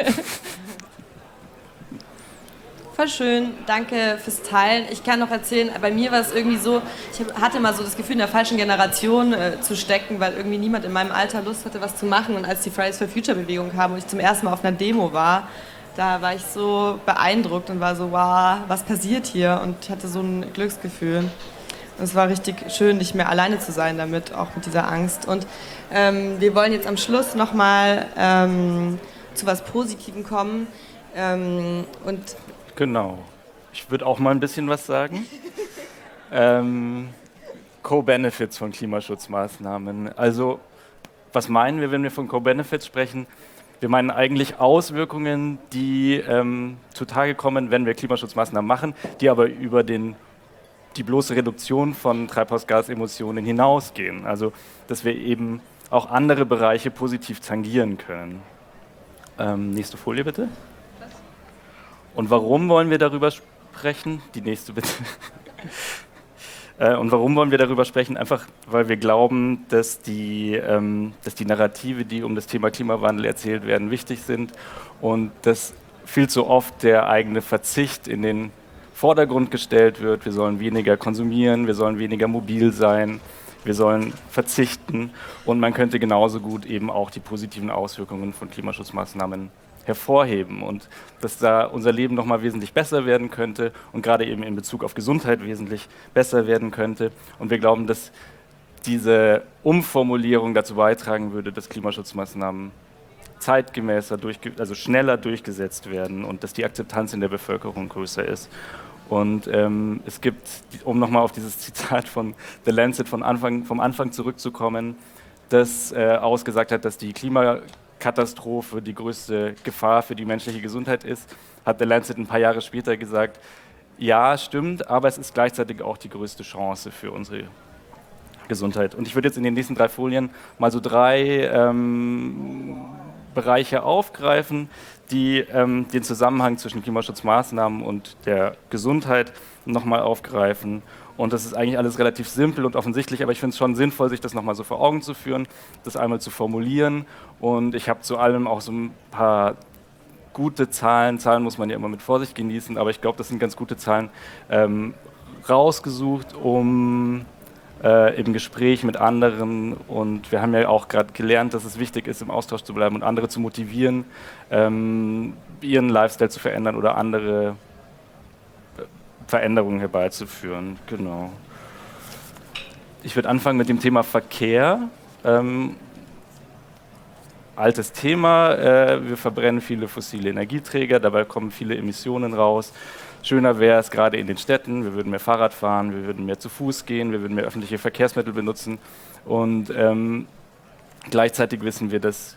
Voll schön, danke fürs Teilen. Ich kann noch erzählen, bei mir war es irgendwie so, ich hatte mal so das Gefühl, in der falschen Generation äh, zu stecken, weil irgendwie niemand in meinem Alter Lust hatte, was zu machen. Und als die Fridays for Future Bewegung kam und ich zum ersten Mal auf einer Demo war, da war ich so beeindruckt und war so, wow, was passiert hier? Und ich hatte so ein Glücksgefühl. Und es war richtig schön, nicht mehr alleine zu sein damit, auch mit dieser Angst. Und ähm, wir wollen jetzt am Schluss nochmal ähm, zu was Positivem kommen. Ähm, und Genau. Ich würde auch mal ein bisschen was sagen. ähm, Co-Benefits von Klimaschutzmaßnahmen. Also, was meinen wir, wenn wir von Co-Benefits sprechen? Wir meinen eigentlich Auswirkungen, die ähm, zutage kommen, wenn wir Klimaschutzmaßnahmen machen, die aber über den, die bloße Reduktion von Treibhausgasemissionen hinausgehen. Also, dass wir eben auch andere Bereiche positiv tangieren können. Ähm, nächste Folie bitte. Und warum wollen wir darüber sprechen? Die nächste bitte. Und warum wollen wir darüber sprechen? Einfach, weil wir glauben, dass die, ähm, dass die Narrative, die um das Thema Klimawandel erzählt werden, wichtig sind, und dass viel zu oft der eigene Verzicht in den Vordergrund gestellt wird. Wir sollen weniger konsumieren, wir sollen weniger mobil sein, wir sollen verzichten und man könnte genauso gut eben auch die positiven Auswirkungen von Klimaschutzmaßnahmen hervorheben und dass da unser Leben noch mal wesentlich besser werden könnte und gerade eben in Bezug auf Gesundheit wesentlich besser werden könnte. Und wir glauben, dass diese Umformulierung dazu beitragen würde, dass Klimaschutzmaßnahmen zeitgemäßer, durchge- also schneller durchgesetzt werden und dass die Akzeptanz in der Bevölkerung größer ist. Und ähm, es gibt, um nochmal auf dieses Zitat von The Lancet von Anfang, vom Anfang zurückzukommen, das äh, ausgesagt hat, dass die Klimakatastrophe die größte Gefahr für die menschliche Gesundheit ist, hat The Lancet ein paar Jahre später gesagt, ja, stimmt, aber es ist gleichzeitig auch die größte Chance für unsere Gesundheit. Und ich würde jetzt in den nächsten drei Folien mal so drei ähm, Bereiche aufgreifen, die ähm, den Zusammenhang zwischen Klimaschutzmaßnahmen und der Gesundheit nochmal aufgreifen. Und das ist eigentlich alles relativ simpel und offensichtlich, aber ich finde es schon sinnvoll, sich das nochmal so vor Augen zu führen, das einmal zu formulieren. Und ich habe zu allem auch so ein paar gute Zahlen, Zahlen muss man ja immer mit Vorsicht genießen, aber ich glaube, das sind ganz gute Zahlen, ähm, rausgesucht, um äh, im Gespräch mit anderen, und wir haben ja auch gerade gelernt, dass es wichtig ist, im Austausch zu bleiben und andere zu motivieren, ähm, ihren Lifestyle zu verändern oder andere Veränderungen herbeizuführen. Genau. Ich würde anfangen mit dem Thema Verkehr. Ähm, altes Thema, äh, wir verbrennen viele fossile Energieträger, dabei kommen viele Emissionen raus. Schöner wäre es gerade in den Städten, wir würden mehr Fahrrad fahren, wir würden mehr zu Fuß gehen, wir würden mehr öffentliche Verkehrsmittel benutzen und ähm, gleichzeitig wissen wir, dass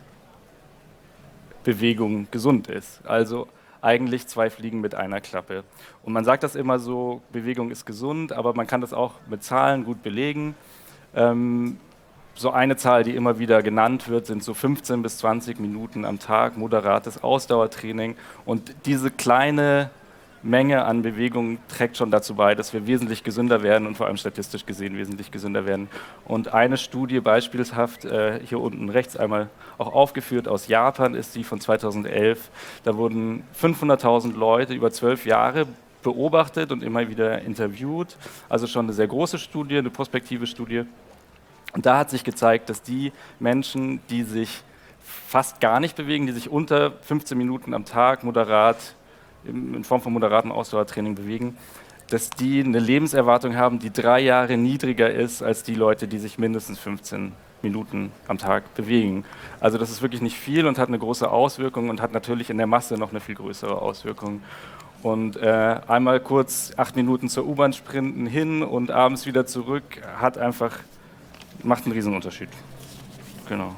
Bewegung gesund ist. Also eigentlich zwei Fliegen mit einer Klappe. Und man sagt das immer so, Bewegung ist gesund, aber man kann das auch mit Zahlen gut belegen. Ähm, so eine Zahl, die immer wieder genannt wird, sind so fünfzehn bis zwanzig Minuten am Tag moderates Ausdauertraining. Und diese kleine Menge an Bewegung trägt schon dazu bei, dass wir wesentlich gesünder werden und vor allem statistisch gesehen wesentlich gesünder werden. Und eine Studie beispielshaft, äh, hier unten rechts einmal auch aufgeführt, aus Japan ist die von zweitausendelf. Da wurden fünfhunderttausend Leute über zwölf Jahre beobachtet und immer wieder interviewt. Also schon eine sehr große Studie, eine prospektive Studie. Und da hat sich gezeigt, dass die Menschen, die sich fast gar nicht bewegen, die sich unter fünfzehn Minuten am Tag moderat in Form von moderatem Ausdauertraining bewegen, dass die eine Lebenserwartung haben, die drei Jahre niedriger ist als die Leute, die sich mindestens fünfzehn Minuten am Tag bewegen. Also das ist wirklich nicht viel und hat eine große Auswirkung und hat natürlich in der Masse noch eine viel größere Auswirkung. Und äh, einmal kurz acht Minuten zur U-Bahn sprinten hin und abends wieder zurück, hat einfach, macht einen Riesenunterschied. Genau.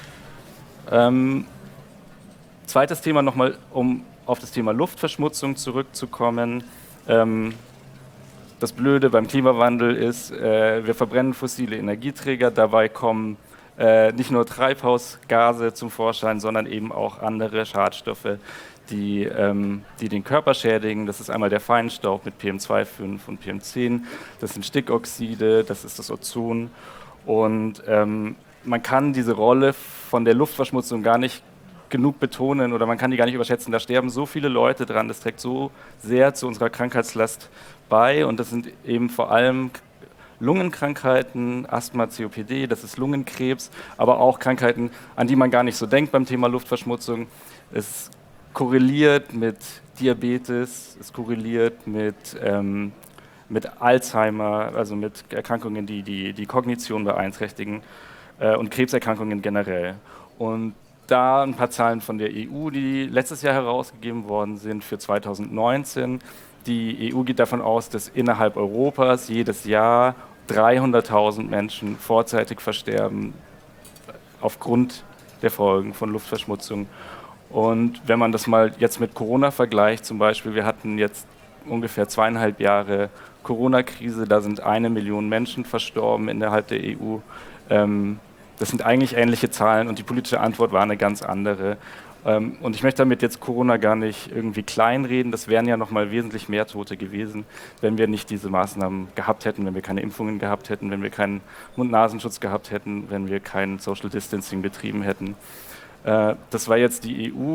Ähm, zweites Thema nochmal, um auf das Thema Luftverschmutzung zurückzukommen. Ähm, das Blöde beim Klimawandel ist, äh, wir verbrennen fossile Energieträger, dabei kommen äh, nicht nur Treibhausgase zum Vorschein, sondern eben auch andere Schadstoffe, die, ähm, die den Körper schädigen. Das ist einmal der Feinstaub mit P M zwei Komma fünf und P M zehn, das sind Stickoxide, das ist das Ozon. Und ähm, man kann diese Rolle von der Luftverschmutzung gar nicht genug betonen oder man kann die gar nicht überschätzen. Da sterben so viele Leute dran, das trägt so sehr zu unserer Krankheitslast bei und das sind eben vor allem Lungenkrankheiten, Asthma, C O P D, das ist Lungenkrebs, aber auch Krankheiten, an die man gar nicht so denkt beim Thema Luftverschmutzung. Es korreliert mit Diabetes, es korreliert mit, ähm, mit Alzheimer, also mit Erkrankungen, die die, die Kognition beeinträchtigen äh, und Krebserkrankungen generell. Und da ein paar Zahlen von der E U, die letztes Jahr herausgegeben worden sind für zweitausendneunzehn. Die E U geht davon aus, dass innerhalb Europas jedes Jahr dreihunderttausend Menschen vorzeitig versterben aufgrund der Folgen von Luftverschmutzung. Und wenn man das mal jetzt mit Corona vergleicht, zum Beispiel, wir hatten jetzt ungefähr zweieinhalb Jahre Corona-Krise, da sind eine Million Menschen verstorben innerhalb der E U. Ähm, Das sind eigentlich ähnliche Zahlen und die politische Antwort war eine ganz andere. Und ich möchte damit jetzt Corona gar nicht irgendwie kleinreden. Das wären ja noch mal wesentlich mehr Tote gewesen, wenn wir nicht diese Maßnahmen gehabt hätten, wenn wir keine Impfungen gehabt hätten, wenn wir keinen Mund-Nasenschutz gehabt hätten, wenn wir kein Social Distancing betrieben hätten. Das war jetzt die E U,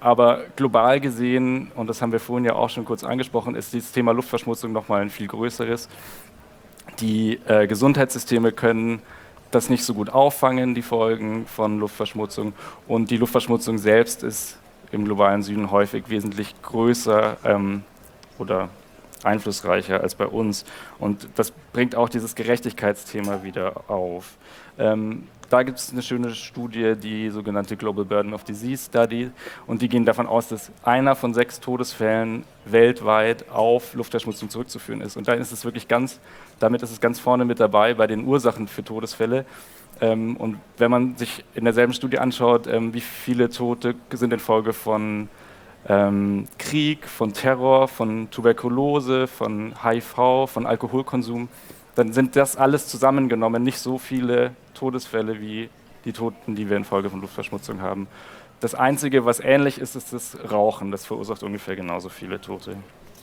aber global gesehen, und das haben wir vorhin ja auch schon kurz angesprochen, ist dieses Thema Luftverschmutzung nochmal ein viel größeres. Die äh, Gesundheitssysteme können das nicht so gut auffangen, die Folgen von Luftverschmutzung. Und die Luftverschmutzung selbst ist im globalen Süden häufig wesentlich größer ähm, oder einflussreicher als bei uns. Und das bringt auch dieses Gerechtigkeitsthema wieder auf. Ähm, da gibt es eine schöne Studie, die sogenannte Global Burden of Disease Study, und die gehen davon aus, dass einer von sechs Todesfällen weltweit auf Luftverschmutzung zurückzuführen ist. Und dann ist es wirklich ganz, damit ist es ganz vorne mit dabei bei den Ursachen für Todesfälle. Ähm, und wenn man sich in derselben Studie anschaut, ähm, wie viele Tote sind infolge von ähm, Krieg, von Terror, von Tuberkulose, von H I V, von Alkoholkonsum, dann sind das alles zusammengenommen nicht so viele Todesfälle wie die Toten, die wir infolge von Luftverschmutzung haben. Das Einzige, was ähnlich ist, ist das Rauchen. Das verursacht ungefähr genauso viele Tote.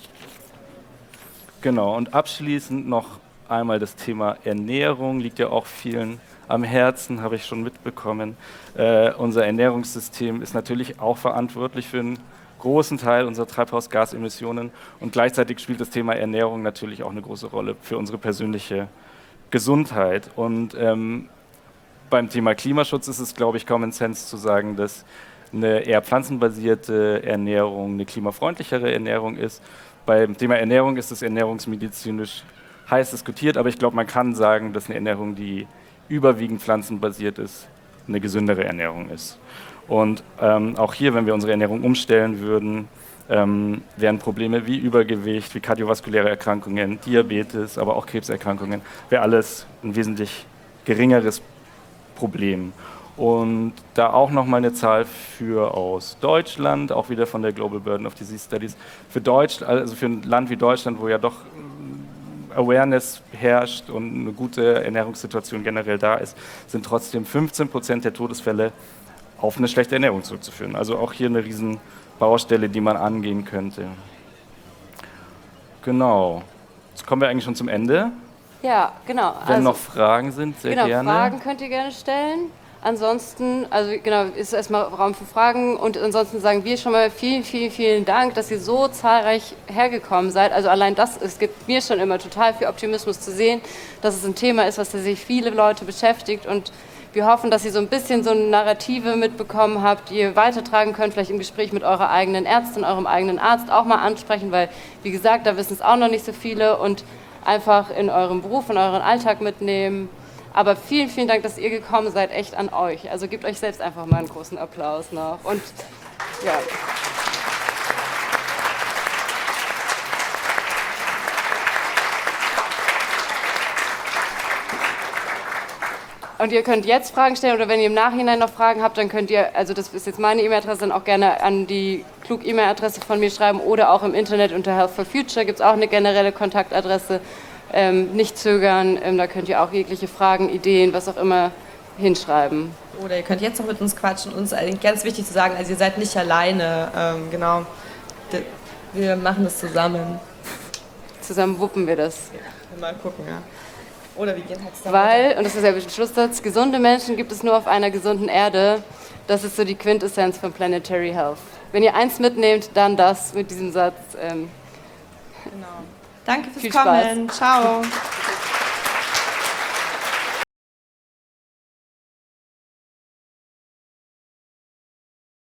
Genau, und abschließend noch einmal das Thema Ernährung, liegt ja auch vielen am Herzen, habe ich schon mitbekommen. Äh, unser Ernährungssystem ist natürlich auch verantwortlich für einen großen Teil unserer Treibhausgasemissionen, und gleichzeitig spielt das Thema Ernährung natürlich auch eine große Rolle für unsere persönliche Gesundheit. Und ähm, beim Thema Klimaschutz ist es, glaube ich, Common Sense zu sagen, dass eine eher pflanzenbasierte Ernährung eine klimafreundlichere Ernährung ist. Beim Thema Ernährung ist es ernährungsmedizinisch heiß diskutiert, aber ich glaube, man kann sagen, dass eine Ernährung, die überwiegend pflanzenbasiert ist, eine gesündere Ernährung ist. Und ähm, auch hier, wenn wir unsere Ernährung umstellen würden, ähm, wären Probleme wie Übergewicht, wie kardiovaskuläre Erkrankungen, Diabetes, aber auch Krebserkrankungen, wäre alles ein wesentlich geringeres Problem. Und da auch nochmal eine Zahl für aus Deutschland, auch wieder von der Global Burden of Disease Studies. Für Deutsch, also für ein Land wie Deutschland, wo ja doch Awareness herrscht und eine gute Ernährungssituation generell da ist, sind trotzdem fünfzehn Prozent der Todesfälle auf eine schlechte Ernährung zurückzuführen. Also auch hier eine riesen Baustelle, die man angehen könnte. Genau. Jetzt kommen wir eigentlich schon zum Ende. Ja, genau. Wenn also, noch Fragen sind, sehr genau, gerne. Fragen könnt ihr gerne stellen. Ansonsten, also genau, ist erstmal Raum für Fragen, und ansonsten sagen wir schon mal vielen, vielen, vielen Dank, dass ihr so zahlreich hergekommen seid. Also allein das, es gibt mir schon immer total viel Optimismus zu sehen, dass es ein Thema ist, was sich viele Leute beschäftigt, und wir hoffen, dass ihr so ein bisschen so eine Narrative mitbekommen habt, die ihr weitertragen könnt, vielleicht im Gespräch mit eurer eigenen Ärztin, eurem eigenen Arzt auch mal ansprechen, weil, wie gesagt, da wissen es auch noch nicht so viele, und einfach in eurem Beruf, in euren Alltag mitnehmen. Aber vielen, vielen Dank, dass ihr gekommen seid, echt an euch. Also gebt euch selbst einfach mal einen großen Applaus noch. Und ja. Und ihr könnt jetzt Fragen stellen, oder wenn ihr im Nachhinein noch Fragen habt, dann könnt ihr, also das ist jetzt meine E-Mail-Adresse, dann auch gerne an die Klug-E-Mail-Adresse von mir schreiben, oder auch im Internet unter Health for Future gibt es auch eine generelle Kontaktadresse. Ähm, nicht zögern, ähm, da könnt ihr auch jegliche Fragen, Ideen, was auch immer hinschreiben. Oder ihr könnt jetzt noch mit uns quatschen. Uns ist ganz wichtig zu sagen, also ihr seid nicht alleine, ähm, genau. Wir machen das zusammen. Zusammen wuppen wir das. Ja, mal gucken, ja. Oder wir gehen halt zusammen. Weil, und das ist ja der Schlusssatz, gesunde Menschen gibt es nur auf einer gesunden Erde. Das ist so die Quintessenz von Planetary Health. Wenn ihr eins mitnehmt, dann das mit diesem Satz. Ähm, genau. Danke fürs Viel Kommen. Spaß. Ciao.